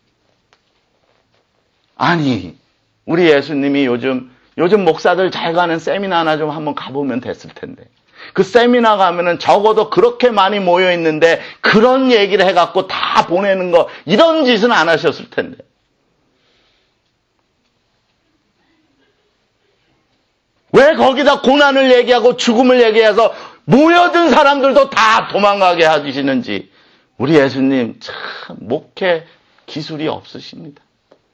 아니 우리 예수님이 요즘 요즘 목사들 잘 가는 세미나 하나 좀 한번 가보면 됐을 텐데 그 세미나 가면은 적어도 그렇게 많이 모여 있는데 그런 얘기를 해갖고 다 보내는 거 이런 짓은 안 하셨을 텐데 왜 거기다 고난을 얘기하고 죽음을 얘기해서 모여든 사람들도 다 도망가게 하시는지 우리 예수님 참 목회 기술이 없으십니다.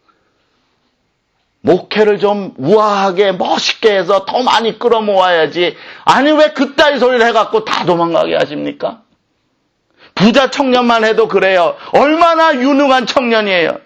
목회를 좀 우아하게 멋있게 해서 더 많이 끌어모아야지 아니 왜 그따위 소리를 해갖고 다 도망가게 하십니까? 부자 청년만 해도 그래요. 얼마나 유능한 청년이에요.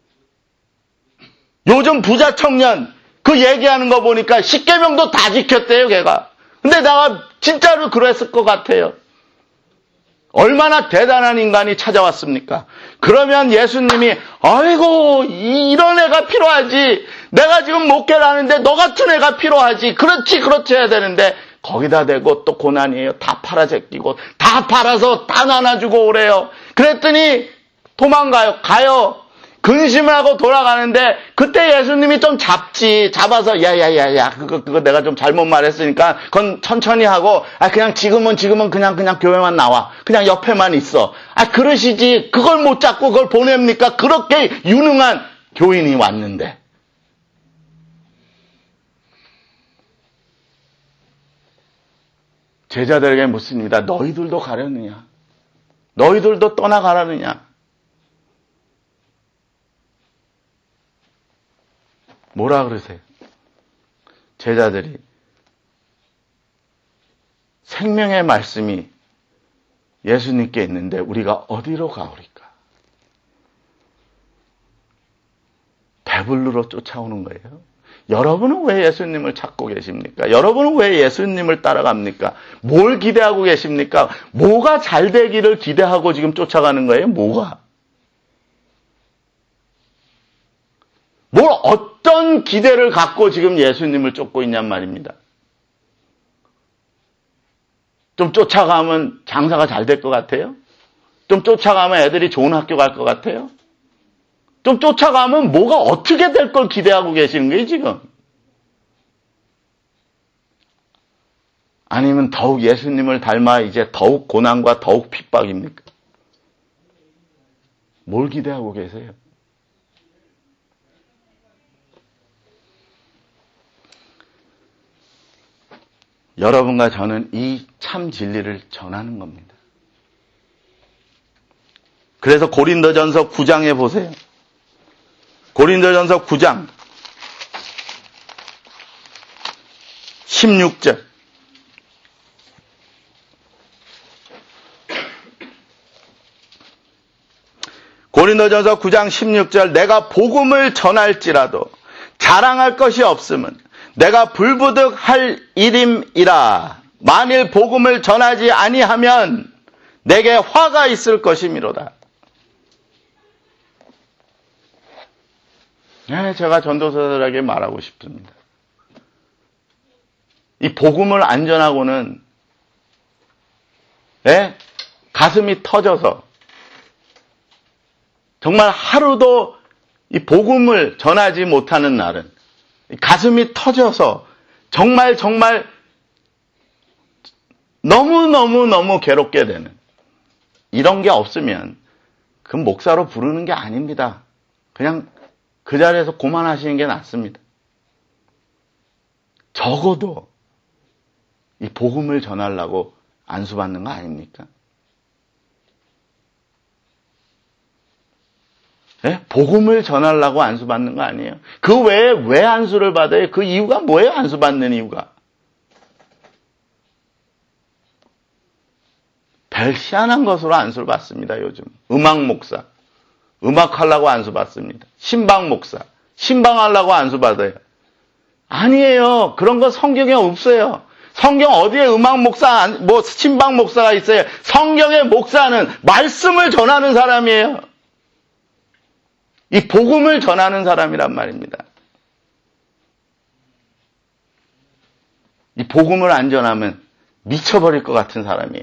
요즘 부자 청년 그 얘기하는 거 보니까 십계명도 다 지켰대요 걔가. 근데 내가 진짜로 그랬을 것 같아요. 얼마나 대단한 인간이 찾아왔습니까? 그러면 예수님이 아이고 이런 애가 필요하지. 내가 지금 목회를 하는데 너 같은 애가 필요하지. 그렇지 그렇지 해야 되는데 거기다 대고 또 고난이에요. 다 팔아 제끼고 다 팔아서 다 나눠주고 오래요. 그랬더니 도망가요. 가요. 근심을 하고 돌아가는데 그때 예수님이 좀 잡지. 잡아서 야야야야 그거 그거 내가 좀 잘못 말했으니까 그건 천천히 하고 아 그냥 지금은 지금은 그냥 그냥 교회만 나와. 그냥 옆에만 있어. 아 그러시지. 그걸 못 잡고 그걸 보냅니까? 그렇게 유능한 교인이 왔는데. 제자들에게 묻습니다. 너희들도 가려느냐? 너희들도 떠나가라느냐? 뭐라 그러세요? 제자들이 생명의 말씀이 예수님께 있는데 우리가 어디로 가오리까? 배불르러 쫓아오는 거예요. 여러분은 왜 예수님을 찾고 계십니까? 여러분은 왜 예수님을 따라갑니까? 뭘 기대하고 계십니까? 뭐가 잘 되기를 기대하고 지금 쫓아가는 거예요? 뭐가? 뭘 어떤 기대를 갖고 지금 예수님을 쫓고 있냔 말입니다. 좀 쫓아가면 장사가 잘 될 것 같아요? 좀 쫓아가면 애들이 좋은 학교 갈 것 같아요? 좀 쫓아가면 뭐가 어떻게 될 걸 기대하고 계시는 거예요, 지금? 아니면 더욱 예수님을 닮아 이제 더욱 고난과 더욱 핍박입니까? 뭘 기대하고 계세요? 여러분과 저는 이 참 진리를 전하는 겁니다. 그래서 고린도전서 구 장에 보세요. 고린도전서 구 장 십육 절. 고린도전서 구 장 십육 절. 내가 복음을 전할지라도 자랑할 것이 없음은 내가 불부득 할 일임이라. 만일 복음을 전하지 아니하면 내게 화가 있을 것이미로다. 네, 제가 전도사들에게 말하고 싶습니다. 이 복음을 안 전하고는 네? 가슴이 터져서 정말 하루도 이 복음을 전하지 못하는 날은 가슴이 터져서 정말 정말 너무너무너무 괴롭게 되는 이런 게 없으면 그 목사로 부르는 게 아닙니다. 그냥 그 자리에서 고만하시는 게 낫습니다. 적어도 이 복음을 전하려고 안수받는 거 아닙니까? 네? 복음을 전하려고 안수받는 거 아니에요? 그 외에 왜 안수를 받아요? 그 이유가 뭐예요? 안수받는 이유가? 별 희한한 것으로 안수를 받습니다, 요즘. 음악 목사. 음악하려고 안수받습니다. 신방 목사. 신방하려고 안수받아요. 아니에요. 그런 거 성경에 없어요. 성경 어디에 음악 목사, 뭐 신방 목사가 있어요? 성경의 목사는 말씀을 전하는 사람이에요. 이 복음을 전하는 사람이란 말입니다. 이 복음을 안 전하면 미쳐버릴 것 같은 사람이에요.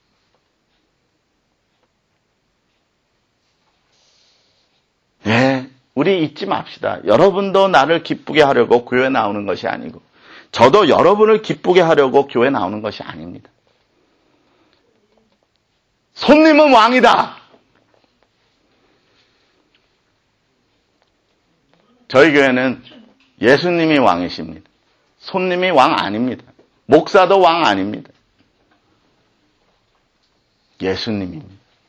네, 우리 잊지 맙시다. 여러분도 나를 기쁘게 하려고 교회 나오는 것이 아니고 저도 여러분을 기쁘게 하려고 교회 나오는 것이 아닙니다. 손님은 왕이다. 저희 교회는 예수님이 왕이십니다. 손님이 왕 아닙니다. 목사도 왕 아닙니다. 예수님입니다.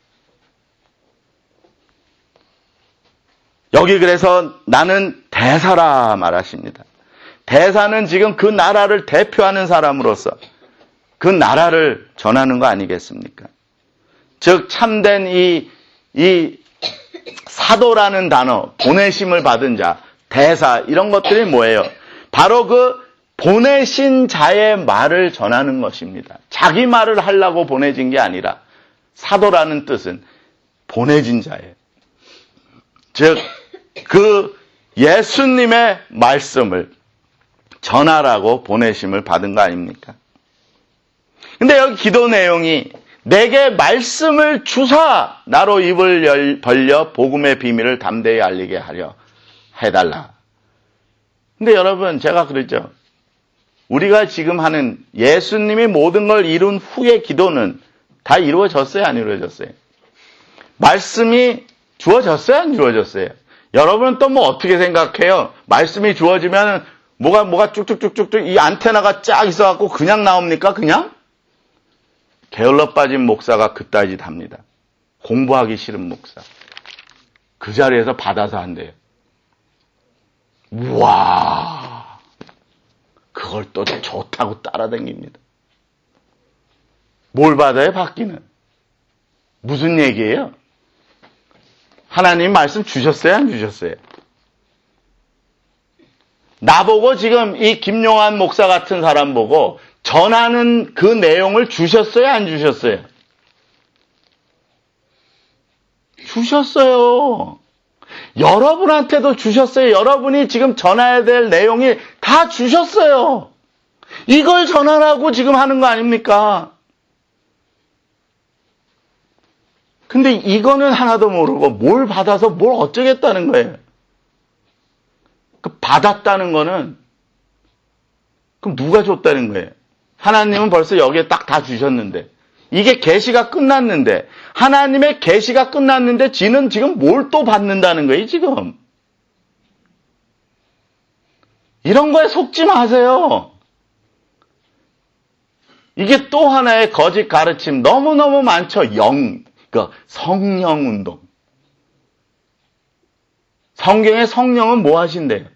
여기 그래서 나는 대사라 말하십니다. 대사는 지금 그 나라를 대표하는 사람으로서 그 나라를 전하는 거 아니겠습니까? 즉 참된 이, 이 사도라는 단어, 보내심을 받은 자, 대사 이런 것들이 뭐예요? 바로 그 보내신 자의 말을 전하는 것입니다. 자기 말을 하려고 보내진 게 아니라 사도라는 뜻은 보내진 자예요. 즉 그 예수님의 말씀을 전하라고 보내심을 받은 거 아닙니까? 근데 여기 기도 내용이 내게 말씀을 주사 나로 입을 벌려 복음의 비밀을 담대히 알리게 하려 해달라. 근데 여러분 제가 그랬죠. 우리가 지금 하는 예수님이 모든 걸 이룬 후의 기도는 다 이루어졌어요? 안 이루어졌어요? 말씀이 주어졌어요? 안 주어졌어요? 여러분은 또 뭐 어떻게 생각해요? 말씀이 주어지면 뭐가 뭐가 쭉쭉쭉쭉쭉 이 안테나가 쫙 있어갖고 그냥 나옵니까? 그냥? 게을러 빠진 목사가 그따지 답니다. 공부하기 싫은 목사. 그 자리에서 받아서 한대요. 우와, 그걸 또 좋다고 따라다닙니다. 뭘 받아요, 받기는? 무슨 얘기예요? 하나님 말씀 주셨어요, 안 주셨어요? 나보고 지금 이 김용환 목사 같은 사람 보고 전하는 그 내용을 주셨어요, 안 주셨어요? 주셨어요. 여러분한테도 주셨어요. 여러분이 지금 전해야 될 내용이 다 주셨어요. 이걸 전하라고 지금 하는 거 아닙니까? 근데 이거는 하나도 모르고 뭘 받아서 뭘 어쩌겠다는 거예요. 그 받았다는 거는 그럼 누가 줬다는 거예요? 하나님은 벌써 여기에 딱 다 주셨는데 이게 계시가 끝났는데 하나님의 계시가 끝났는데 지는 지금 뭘 또 받는다는 거예요, 지금. 이런 거에 속지 마세요. 이게 또 하나의 거짓 가르침 너무너무 많죠. 영, 그 성령 운동. 성경의 성령은 뭐 하신대요?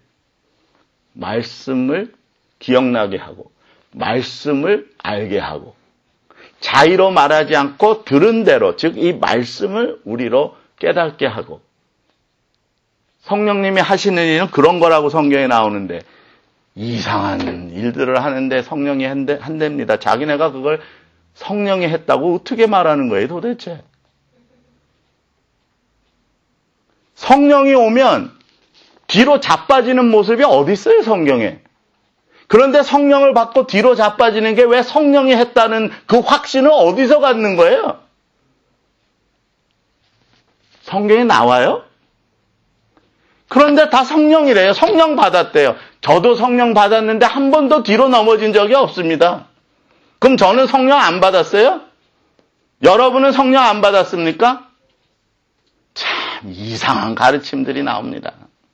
말씀을 기억나게 하고 말씀을 알게 하고 자의로 말하지 않고 들은 대로, 즉 이 말씀을 우리로 깨닫게 하고, 성령님이 하시는 일은 그런 거라고 성경에 나오는데 이상한 일들을 하는데 성령이 한답니다. 자기네가 그걸 성령이 했다고 어떻게 말하는 거예요 도대체? 성령이 오면 뒤로 자빠지는 모습이 어디 있어요 성경에? 그런데 성령을 받고 뒤로 자빠지는 게 왜 성령이 했다는 그 확신을 어디서 갖는 거예요? 성경에 나와요? 그런데 다 성령이래요. 성령 받았대요. 저도 성령 받았는데 한 번도 뒤로 넘어진 적이 없습니다. 그럼 저는 성령 안 받았어요? 여러분은 성령 안 받았습니까? 참 이상한 가르침들이 나옵니다.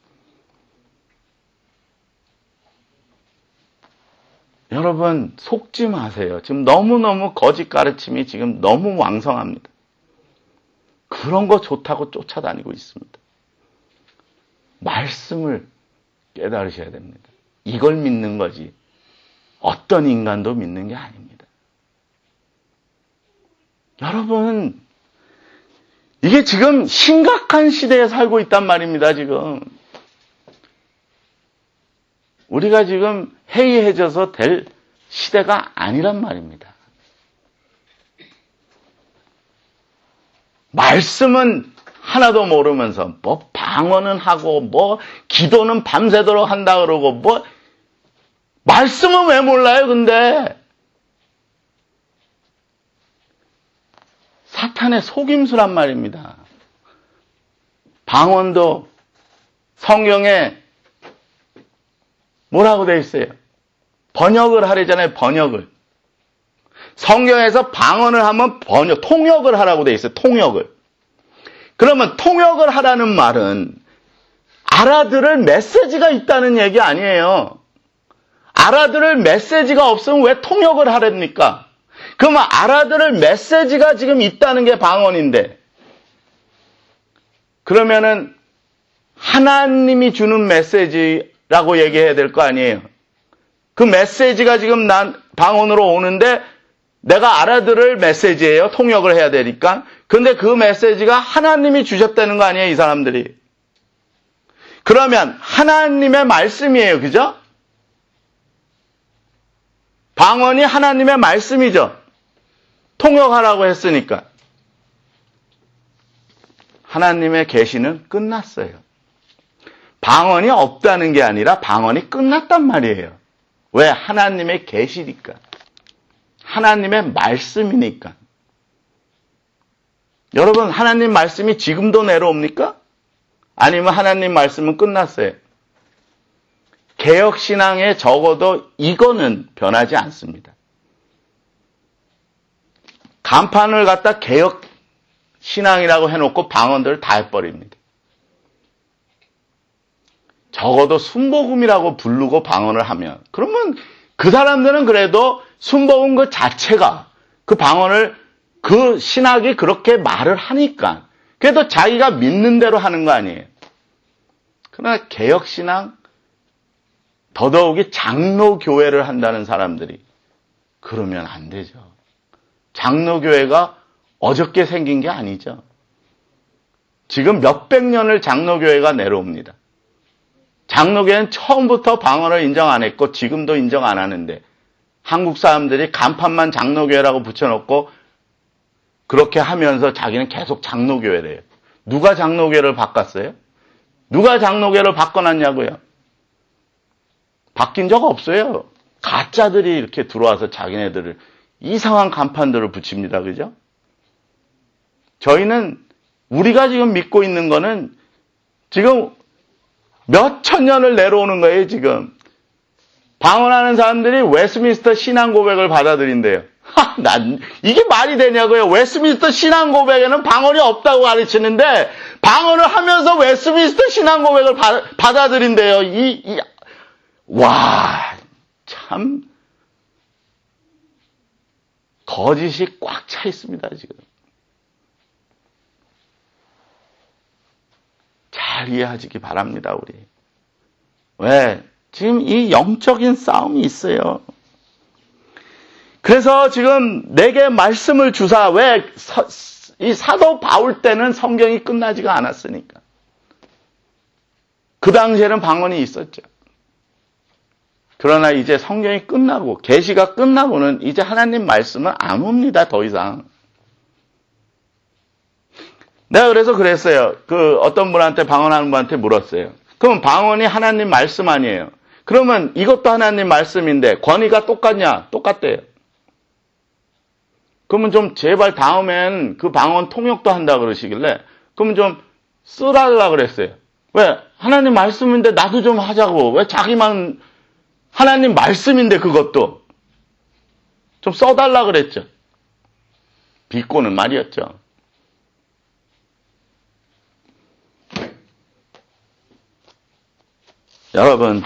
여러분 속지 마세요. 지금 너무너무 거짓 가르침이 지금 너무 왕성합니다. 그런 거 좋다고 쫓아다니고 있습니다. 말씀을 깨달으셔야 됩니다. 이걸 믿는 거지 어떤 인간도 믿는 게 아닙니다. 여러분 이게 지금 심각한 시대에 살고 있단 말입니다. 지금 우리가 지금 해이해져서 될 시대가 아니란 말입니다. 말씀은 하나도 모르면서 뭐 방언은 하고 뭐 기도는 밤새도록 한다 그러고 뭐 말씀은 왜 몰라요 근데? 사탄의 속임수란 말입니다. 방언도 성경에 뭐라고 되어 있어요? 번역을 하래잖아요. 번역을. 성경에서 방언을 하면 번역, 통역을 하라고 되어 있어요. 통역을. 그러면 통역을 하라는 말은 알아들을 메시지가 있다는 얘기 아니에요. 알아들을 메시지가 없으면 왜 통역을 하랍니까? 그러면 알아들을 메시지가 지금 있다는 게 방언인데, 그러면은 하나님이 주는 메시지라고 얘기해야 될 거 아니에요. 그 메시지가 지금 난 방언으로 오는데 내가 알아들을 메시지예요. 통역을 해야 되니까. 근데 그 메시지가 하나님이 주셨다는 거 아니에요, 이 사람들이. 그러면 하나님의 말씀이에요. 그죠? 방언이 하나님의 말씀이죠. 통역하라고 했으니까. 하나님의 계시는 끝났어요. 방언이 없다는 게 아니라 방언이 끝났단 말이에요. 왜? 하나님의 계시니까. 하나님의 말씀이니까. 여러분, 하나님 말씀이 지금도 내려옵니까? 아니면 하나님 말씀은 끝났어요? 개혁신앙에 적어도 이거는 변하지 않습니다. 간판을 갖다 개혁신앙이라고 해놓고 방언들을 다 해버립니다. 적어도 순복음이라고 부르고 방언을 하면, 그러면 그 사람들은 그래도 순복음 그 자체가, 그 방언을, 그 신학이 그렇게 말을 하니까 그래도 자기가 믿는 대로 하는 거 아니에요. 그러나 개혁신앙, 더더욱이 장로교회를 한다는 사람들이 그러면 안 되죠. 장로교회가 어저께 생긴 게 아니죠. 지금 몇백 년을 장로교회가 내려옵니다. 장로교회는 처음부터 방언을 인정 안 했고 지금도 인정 안 하는데 한국 사람들이 간판만 장로교회라고 붙여놓고 그렇게 하면서 자기는 계속 장로교회래요. 누가 장로교회를 바꿨어요? 누가 장로교회를 바꿔놨냐고요? 바뀐 적 없어요. 가짜들이 이렇게 들어와서 자기네들을 이상한 간판들을 붙입니다. 그죠? 저희는 우리가 지금 믿고 있는 거는 지금 몇 천 년을 내려오는 거예요. 지금 방언하는 사람들이 웨스트민스터 신앙 고백을 받아들인대요. 하, 난 이게 말이 되냐고요. 웨스트민스터 신앙 고백에는 방언이 없다고 가르치는데 방언을 하면서 웨스트민스터 신앙 고백을 바, 받아들인대요. 이, 이, 와, 참 거짓이 꽉 차 있습니다, 지금. 잘 이해하시기 바랍니다, 우리. 왜? 지금 이 영적인 싸움이 있어요. 그래서 지금 내게 말씀을 주사, 왜? 서, 이 사도 바울 때는 성경이 끝나지가 않았으니까. 그 당시에는 방언이 있었죠. 그러나 이제 성경이 끝나고 계시가 끝나고는 이제 하나님 말씀은 안 옵니다. 더 이상. 내가 그래서 그랬어요. 그 어떤 분한테 방언하는 분한테 물었어요. 그럼 방언이 하나님 말씀 아니에요. 그러면 이것도 하나님 말씀인데 권위가 똑같냐? 똑같대요. 그러면 좀 제발 다음엔 그 방언 통역도 한다 그러시길래 그러면 좀 쓰라라 그랬어요. 왜? 하나님 말씀인데 나도 좀 하자고. 왜 자기만 하나님 말씀인데 그것도 좀 써달라 그랬죠. 비꼬는 말이었죠. 여러분,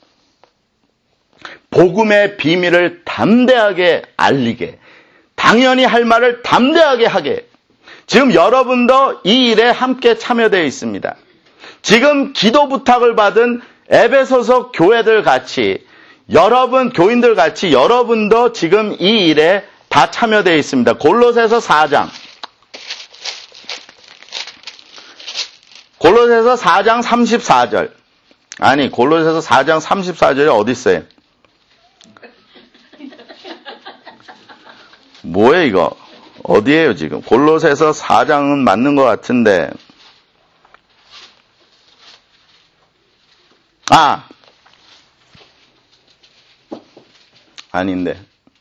복음의 비밀을 담대하게 알리게, 당연히 할 말을 담대하게 하게, 지금 여러분도 이 일에 함께 참여되어 있습니다. 지금 기도 부탁을 받은 에베소서 교회들 같이, 여러분, 교인들 같이 여러분도 지금 이 일에 다 참여되어 있습니다. 골로새서 사 장. 골로새서 사 장 삼십사 절. 아니, 골로새서 사 장 삼십사 절이 어디 있어요? 뭐예요, 이거? 어디예요, 지금? 골로새서 사 장은 맞는 것 같은데. 아! 아닌데.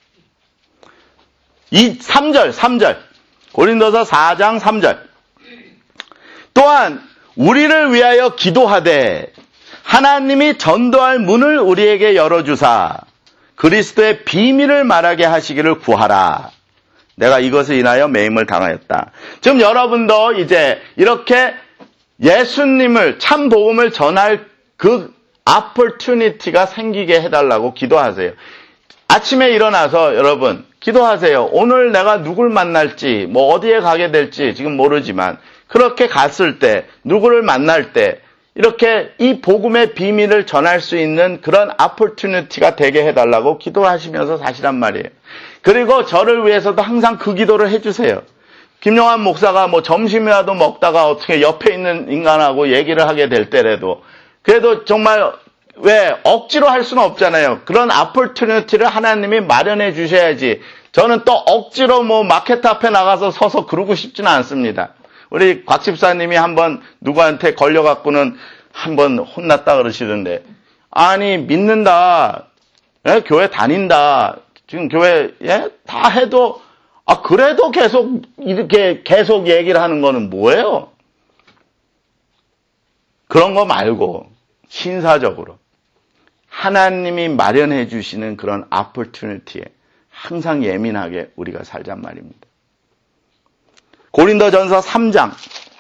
이, 삼 절, 삼 절. 고린도서 사 장 삼 절. 또한, 우리를 위하여 기도하되, 하나님이 전도할 문을 우리에게 열어주사, 그리스도의 비밀을 말하게 하시기를 구하라. 내가 이것을 인하여 매임을 당하였다. 지금 여러분도 이제 이렇게 예수님을, 참 복음을 전할 그 opportunity가 생기게 해달라고 기도하세요. 아침에 일어나서 여러분 기도하세요. 오늘 내가 누굴 만날지, 뭐 어디에 가게 될지 지금 모르지만 그렇게 갔을 때, 누구를 만날 때 이렇게 이 복음의 비밀을 전할 수 있는 그런 opportunity가 되게 해달라고 기도하시면서 사시란 말이에요. 그리고 저를 위해서도 항상 그 기도를 해주세요. 김용환 목사가 뭐 점심이라도 먹다가 어떻게 옆에 있는 인간하고 얘기를 하게 될 때라도 그래도 정말 왜 억지로 할 수는 없잖아요. 그런 opportunity를 하나님이 마련해 주셔야지. 저는 또 억지로 뭐 마켓 앞에 나가서 서서 그러고 싶지는 않습니다. 우리 곽 집사님이 한번 누구한테 걸려갖고는 한번 혼났다 그러시던데, 아니 믿는다, 예? 교회 다닌다, 지금 교회 예? 다 해도 아 그래도 계속 이렇게 계속 얘기를 하는 거는 뭐예요? 그런 거 말고 신사적으로 하나님이 마련해 주시는 그런 opportunity에 항상 예민하게 우리가 살잔 말입니다. 고린도전서 삼 장.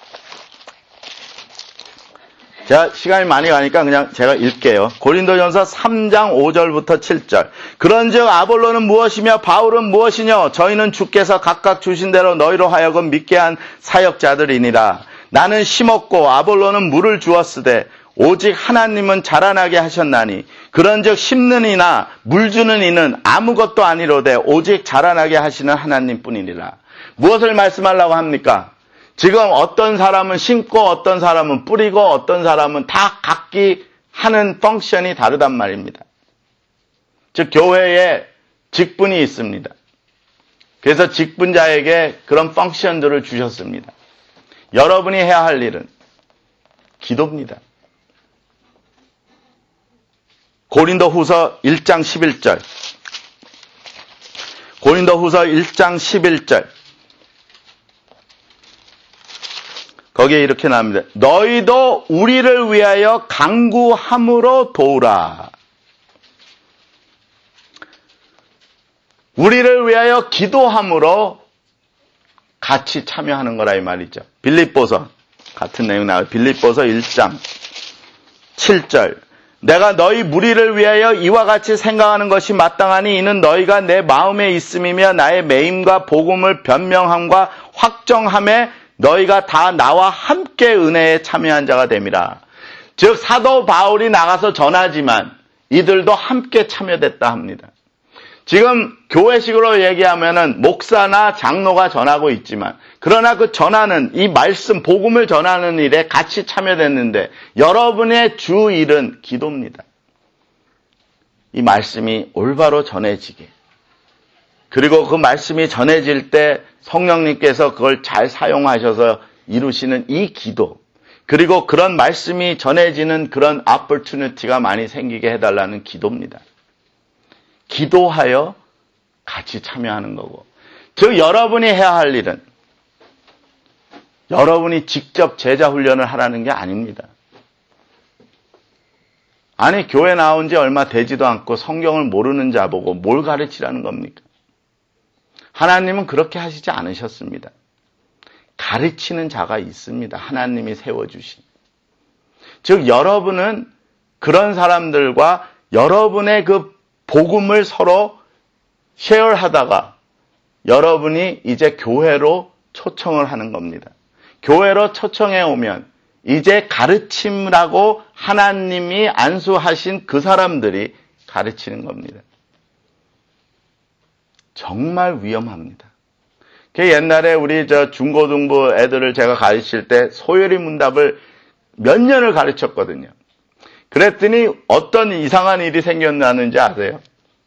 제가 시간이 많이 가니까 그냥 제가 읽게요. 고린도전서 삼 장 오 절부터 칠 절. 그런즉 아볼로는 무엇이며 바울은 무엇이뇨? 저희는 주께서 각각 주신 대로 너희로 하여금 믿게 한 사역자들이니라. 나는 심었고 아볼로는 물을 주었으되 오직 하나님은 자라나게 하셨나니 그런즉 심는 이나 물 주는 이는 아무것도 아니로되 오직 자라나게 하시는 하나님뿐이니라. 무엇을 말씀하려고 합니까? 지금 어떤 사람은 심고 어떤 사람은 뿌리고 어떤 사람은 다 각기 하는 펑션이 다르단 말입니다. 즉 교회에 직분이 있습니다. 그래서 직분자에게 그런 펑션들을 주셨습니다. 여러분이 해야 할 일은 기도입니다. 고린도후서 일 장 십일 절. 고린도후서 일 장 십일 절. 거기에 이렇게 나옵니다. 너희도 우리를 위하여 간구함으로 도우라. 우리를 위하여 기도함으로 같이 참여하는 거라 이 말이죠. 빌립보서 같은 내용 나와요. 빌립보서 일 장 칠 절. 내가 너희 무리를 위하여 이와 같이 생각하는 것이 마땅하니 이는 너희가 내 마음에 있음이며 나의 매임과 복음을 변명함과 확정함에 너희가 다 나와 함께 은혜에 참여한 자가 됨이라. 즉 사도 바울이 나가서 전하지만 이들도 함께 참여됐다 합니다. 지금 교회식으로 얘기하면은 목사나 장로가 전하고 있지만 그러나 그 전하는 이 말씀 복음을 전하는 일에 같이 참여됐는데 여러분의 주 일은 기도입니다. 이 말씀이 올바로 전해지게. 그리고 그 말씀이 전해질 때 성령님께서 그걸 잘 사용하셔서 이루시는 이 기도. 그리고 그런 말씀이 전해지는 그런 opportunity가 많이 생기게 해달라는 기도입니다. 기도하여 같이 참여하는 거고. 즉 여러분이 해야 할 일은 여러분이 직접 제자 훈련을 하라는 게 아닙니다. 아니 교회 나온 지 얼마 되지도 않고 성경을 모르는 자 보고 뭘 가르치라는 겁니까? 하나님은 그렇게 하시지 않으셨습니다. 가르치는 자가 있습니다. 하나님이 세워주신. 즉 여러분은 그런 사람들과 여러분의 그 복음을 서로 쉐어하다가 여러분이 이제 교회로 초청을 하는 겁니다. 교회로 초청해 오면 이제 가르침이라고 하나님이 안수하신 그 사람들이 가르치는 겁니다. 정말 위험합니다. 그 옛날에 우리 저 중고등부 애들을 제가 가르칠 때 소요리 문답을 몇 년을 가르쳤거든요. 그랬더니 어떤 이상한 일이 생겼나는지 아세요?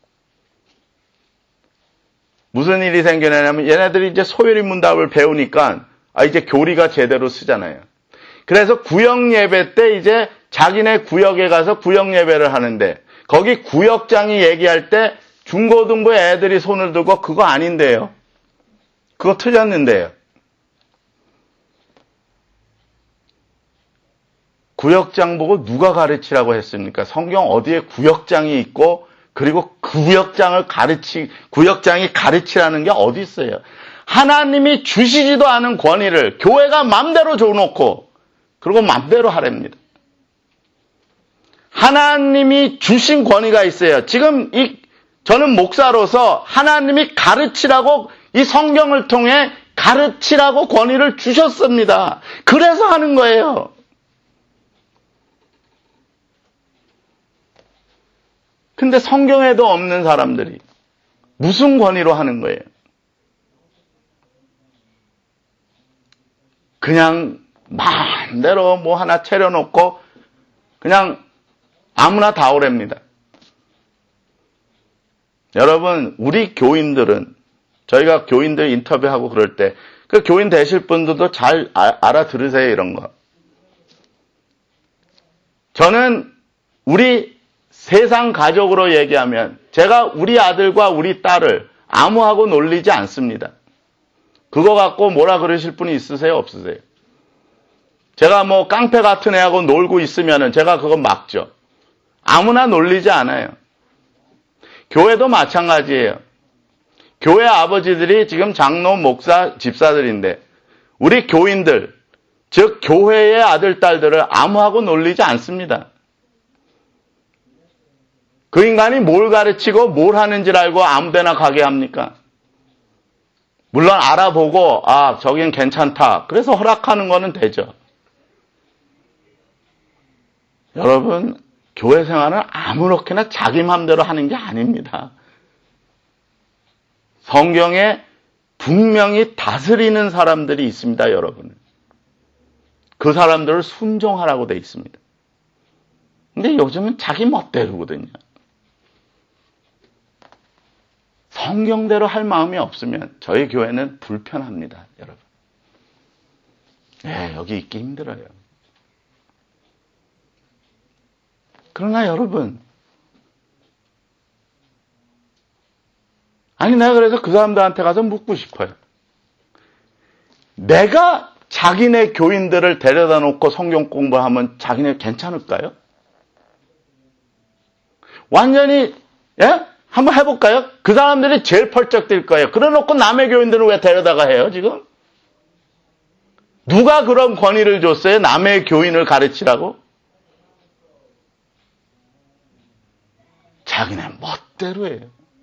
무슨 일이 생겨나냐면 얘네들이 이제 소요리 문답을 배우니까 아 이제 교리가 제대로 쓰잖아요. 그래서 구역 예배 때 이제 자기네 구역에 가서 구역 예배를 하는데 거기 구역장이 얘기할 때 중고등부 애들이 손을 들고 그거 아닌데요. 그거 틀렸는데요. 구역장 보고 누가 가르치라고 했습니까? 성경 어디에 구역장이 있고 그리고 구역장을 가르치, 구역장이 가르치라는 게 어디 있어요? 하나님이 주시지도 않은 권위를 교회가 맘대로 줘놓고 그리고 맘대로 하랍니다. 하나님이 주신 권위가 있어요. 지금 이 저는 목사로서 하나님이 가르치라고 이 성경을 통해 가르치라고 권위를 주셨습니다. 그래서 하는 거예요. 근데 성경에도 없는 사람들이 무슨 권위로 하는 거예요? 그냥 마음대로 뭐 하나 차려놓고 그냥 아무나 다 오랍니다. 여러분, 우리 교인들은 저희가 교인들 인터뷰하고 그럴 때 그 교인 되실 분들도 잘 아, 알아들으세요, 이런 거. 저는 우리 세상 가족으로 얘기하면 제가 우리 아들과 우리 딸을 아무하고 놀리지 않습니다. 그거 갖고 뭐라 그러실 분이 있으세요? 없으세요? 제가 뭐 깡패 같은 애하고 놀고 있으면은 제가 그거 막죠. 아무나 놀리지 않아요. 교회도 마찬가지예요. 교회 아버지들이 지금 장로, 목사, 집사들인데 우리 교인들, 즉 교회의 아들, 딸들을 아무하고 놀리지 않습니다. 그 인간이 뭘 가르치고 뭘 하는지를 알고 아무데나 가게 합니까? 물론 알아보고 아 저긴 괜찮다. 그래서 허락하는 거는 되죠. 여러분, 교회 생활은 아무렇게나 자기 마음대로 하는 게 아닙니다. 성경에 분명히 다스리는 사람들이 있습니다, 여러분. 그 사람들을 순종하라고 돼 있습니다. 근데 요즘은 자기 멋대로거든요. 성경대로 할 마음이 없으면 저희 교회는 불편합니다, 여러분. 네, 여기 있기 힘들어요. 그러나 여러분, 아니 내가 그래서 그 사람들한테 가서 묻고 싶어요. 내가 자기네 교인들을 데려다 놓고 성경 공부하면 자기네 괜찮을까요? 완전히 예? 한번 해볼까요? 그 사람들이 제일 펄쩍 뛸 거예요. 그래놓고 남의 교인들은 왜 데려다가 해요, 지금? 누가 그런 권위를 줬어요? 남의 교인을 가르치라고? 자기네 멋대로 해요.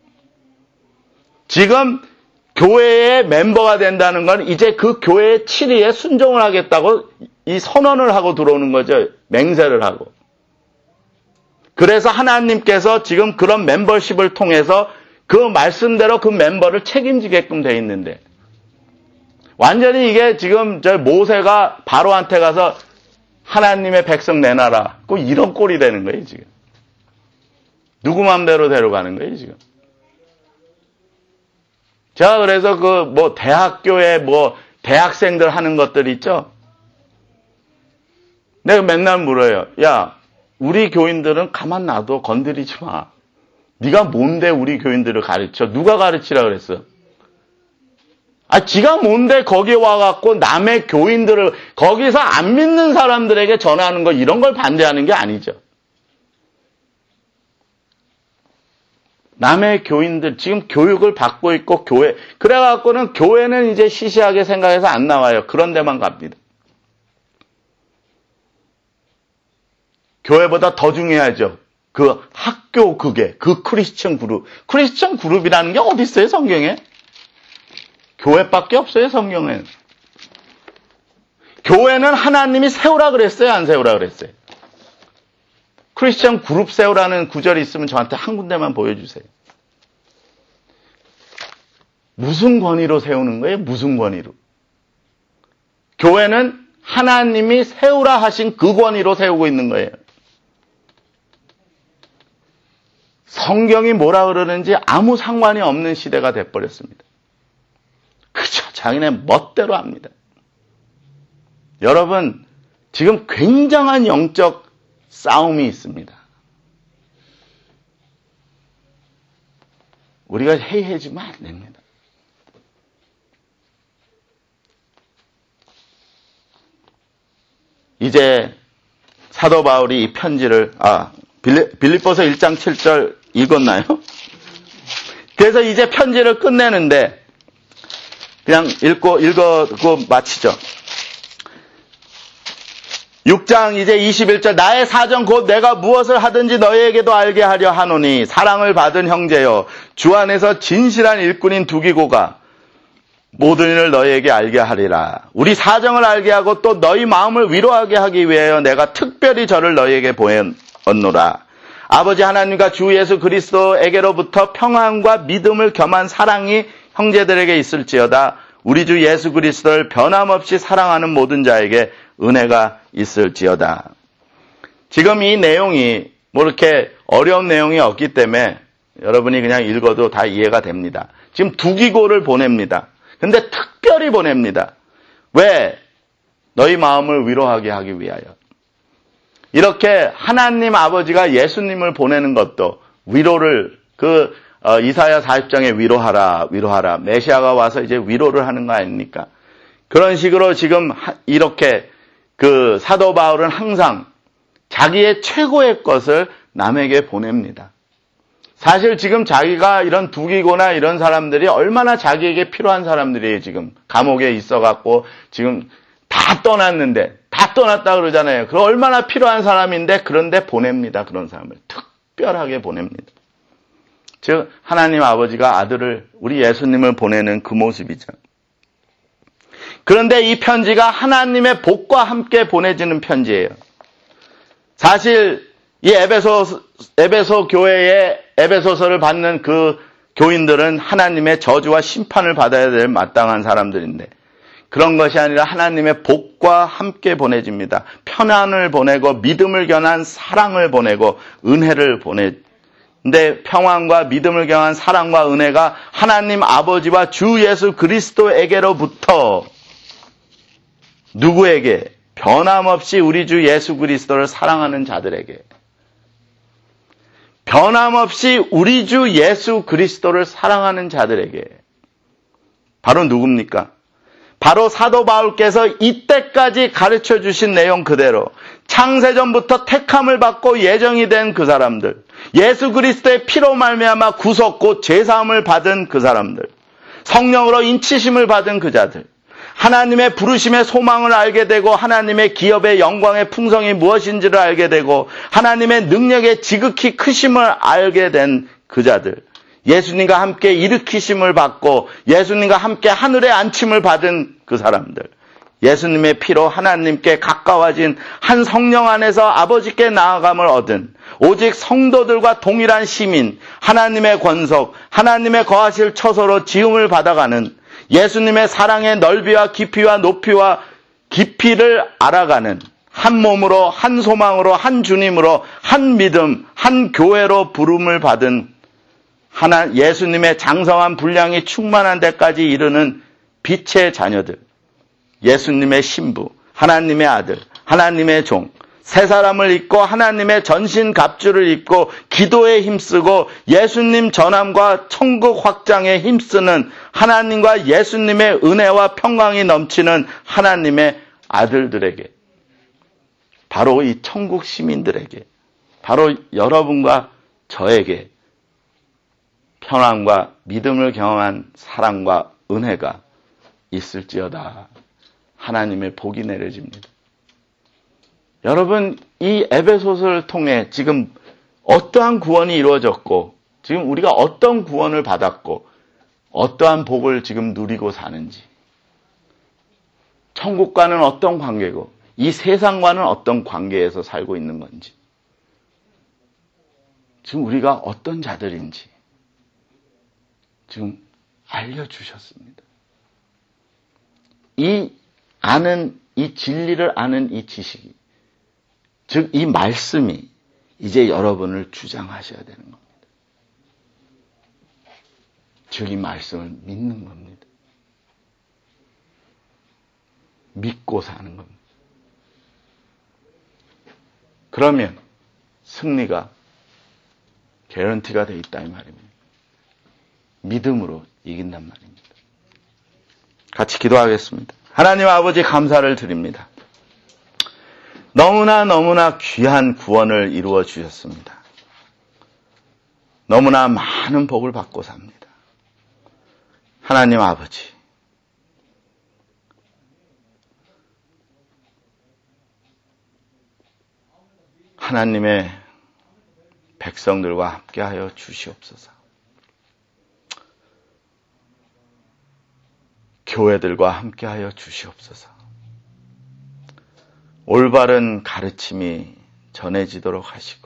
지금 교회의 멤버가 된다는 건 이제 그 교회의 치리에 순종을 하겠다고 이 선언을 하고 들어오는 거죠. 맹세를 하고. 그래서 하나님께서 지금 그런 멤버십을 통해서 그 말씀대로 그 멤버를 책임지게끔 돼 있는데, 완전히 이게 지금 저 모세가 바로한테 가서 하나님의 백성 내놔라, 꼭 이런 꼴이 되는 거예요 지금. 누구 맘대로 데려가는 거예요 지금. 제가 그래서 그 뭐 대학교에 뭐 대학생들 하는 것들 있죠. 내가 맨날 물어요. 야, 우리 교인들은 가만 놔둬, 건드리지 마. 네가 뭔데 우리 교인들을 가르쳐? 누가 가르치라 그랬어? 아, 지가 뭔데 거기 와갖고 남의 교인들을, 거기서 안 믿는 사람들에게 전하는 거, 이런 걸 반대하는 게 아니죠. 남의 교인들, 지금 교육을 받고 있고 교회, 그래갖고는 교회는 이제 시시하게 생각해서 안 나와요. 그런 데만 갑니다. 교회보다 더 중요하죠. 그 학교 그게, 그 크리스천 그룹. 크리스천 그룹이라는 게 어디 있어요, 성경에? 교회밖에 없어요, 성경에는. 교회는 하나님이 세우라 그랬어요, 안 세우라 그랬어요? 크리스천 그룹 세우라는 구절이 있으면 저한테 한 군데만 보여주세요. 무슨 권위로 세우는 거예요? 무슨 권위로? 교회는 하나님이 세우라 하신 그 권위로 세우고 있는 거예요. 성경이 뭐라 그러는지 아무 상관이 없는 시대가 돼버렸습니다. 그저 자기네 멋대로 합니다. 여러분, 지금 굉장한 영적 싸움이 있습니다. 우리가 해이해지면 안 됩니다. 이제 사도 바울이 이 편지를, 아, 빌립보서 일 장 칠 절 읽었나요? 그래서 이제 편지를 끝내는데, 그냥 읽고, 읽고 마치죠. 육 장 이제 이십일 절, 나의 사정 곧 내가 무엇을 하든지 너희에게도 알게 하려 하노니 사랑을 받은 형제여, 주 안에서 진실한 일꾼인 두기고가 모든 일을 너희에게 알게 하리라. 우리 사정을 알게 하고 또 너희 마음을 위로하게 하기 위하여 내가 특별히 저를 너희에게 보냈노라. 아버지 하나님과 주 예수 그리스도에게로부터 평안과 믿음을 겸한 사랑이 형제들에게 있을지어다. 우리 주 예수 그리스도를 변함없이 사랑하는 모든 자에게 은혜가 있을지어다. 지금 이 내용이 뭐 이렇게 어려운 내용이 없기 때문에 여러분이 그냥 읽어도 다 이해가 됩니다. 지금 두기고를 보냅니다. 근데 특별히 보냅니다. 왜? 너희 마음을 위로하게 하기 위하여. 이렇게 하나님 아버지가 예수님을 보내는 것도 위로를, 그 어, 이사야 사십 장에 위로하라, 위로하라. 메시아가 와서 이제 위로를 하는 거 아닙니까? 그런 식으로 지금 하, 이렇게 그 사도 바울은 항상 자기의 최고의 것을 남에게 보냅니다. 사실 지금 자기가 이런 두기고나 이런 사람들이 얼마나 자기에게 필요한 사람들이에요. 지금 감옥에 있어갖고 지금 다 떠났는데, 다 떠났다 그러잖아요. 그럼 얼마나 필요한 사람인데, 그런데 보냅니다. 그런 사람을 특별하게 보냅니다. 즉 하나님 아버지가 아들을, 우리 예수님을 보내는 그 모습이죠. 그런데 이 편지가 하나님의 복과 함께 보내지는 편지예요. 사실 이 에베소 에베소 교회의 에베소서를 받는 그 교인들은 하나님의 저주와 심판을 받아야 될 마땅한 사람들인데, 그런 것이 아니라 하나님의 복과 함께 보내집니다. 편안을 보내고 믿음을 겨난 사랑을 보내고 은혜를 보내. 근데 평안과 믿음을 겨난 사랑과 은혜가 하나님 아버지와 주 예수 그리스도에게로부터 누구에게? 변함없이 우리 주 예수 그리스도를 사랑하는 자들에게. 변함없이 우리 주 예수 그리스도를 사랑하는 자들에게. 바로 누굽니까? 바로 사도 바울께서 이때까지 가르쳐 주신 내용 그대로 창세전부터 택함을 받고 예정이 된 그 사람들, 예수 그리스도의 피로 말미암아 구속 곧 제사함을 받은 그 사람들, 성령으로 인치심을 받은 그 자들, 하나님의 부르심의 소망을 알게 되고 하나님의 기업의 영광의 풍성이 무엇인지를 알게 되고 하나님의 능력의 지극히 크심을 알게 된 그 자들, 예수님과 함께 일으키심을 받고 예수님과 함께 하늘에 안침을 받은 그 사람들, 예수님의 피로 하나님께 가까워진 한 성령 안에서 아버지께 나아감을 얻은 오직 성도들과 동일한 시민, 하나님의 권속, 하나님의 거하실 처소로 지음을 받아가는 예수님의 사랑의 넓이와 깊이와 높이와 깊이를 알아가는 한 몸으로, 한 소망으로, 한 주님으로, 한 믿음, 한 교회로 부름을 받은 하나 예수님의 장성한 분량이 충만한 데까지 이르는 빛의 자녀들, 예수님의 신부, 하나님의 아들, 하나님의 종, 새 사람을 입고 하나님의 전신 갑주를 입고 기도에 힘쓰고 예수님 전함과 천국 확장에 힘쓰는 하나님과 예수님의 은혜와 평강이 넘치는 하나님의 아들들에게, 바로 이 천국 시민들에게, 바로 여러분과 저에게 평안과 믿음을 경험한 사랑과 은혜가 있을지어다. 하나님의 복이 내려집니다. 여러분, 이 에베소서를 통해 지금 어떠한 구원이 이루어졌고 지금 우리가 어떤 구원을 받았고 어떠한 복을 지금 누리고 사는지, 천국과는 어떤 관계고 이 세상과는 어떤 관계에서 살고 있는 건지, 지금 우리가 어떤 자들인지 지금 알려주셨습니다. 이 아는, 이 진리를 아는 이 지식이, 즉 이 말씀이 이제 여러분을 주장하셔야 되는 겁니다. 즉 이 말씀을 믿는 겁니다. 믿고 사는 겁니다. 그러면 승리가 개런티가 돼 있다 이 말입니다. 믿음으로 이긴단 말입니다. 같이 기도하겠습니다. 하나님 아버지, 감사를 드립니다. 너무나 너무나 귀한 구원을 이루어 주셨습니다. 너무나 많은 복을 받고 삽니다. 하나님 아버지, 하나님의 백성들과 함께하여 주시옵소서. 교회들과 함께하여 주시옵소서. 올바른 가르침이 전해지도록 하시고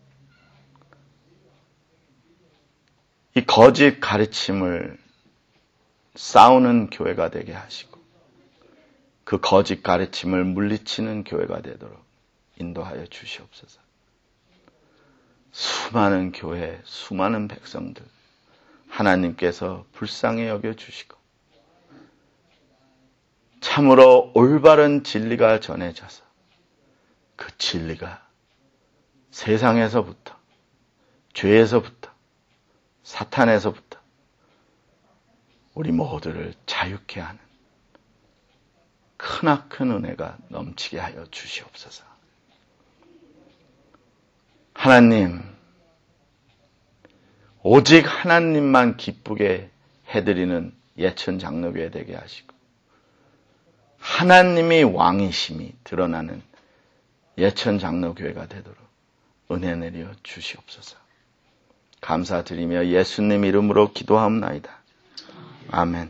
이 거짓 가르침을 싸우는 교회가 되게 하시고 그 거짓 가르침을 물리치는 교회가 되도록 인도하여 주시옵소서. 수많은 교회, 수많은 백성들 하나님께서 불쌍히 여겨주시고 참으로 올바른 진리가 전해져서 그 진리가 세상에서부터, 죄에서부터, 사탄에서부터 우리 모두를 자유케 하는 크나큰 은혜가 넘치게 하여 주시옵소서. 하나님, 오직 하나님만 기쁘게 해드리는 예천 장로교회 되게 하시고 하나님이 왕이심이 드러나는 예천 장로교회가 되도록 은혜 내려 주시옵소서. 감사드리며 예수님 이름으로 기도하옵나이다. 아멘.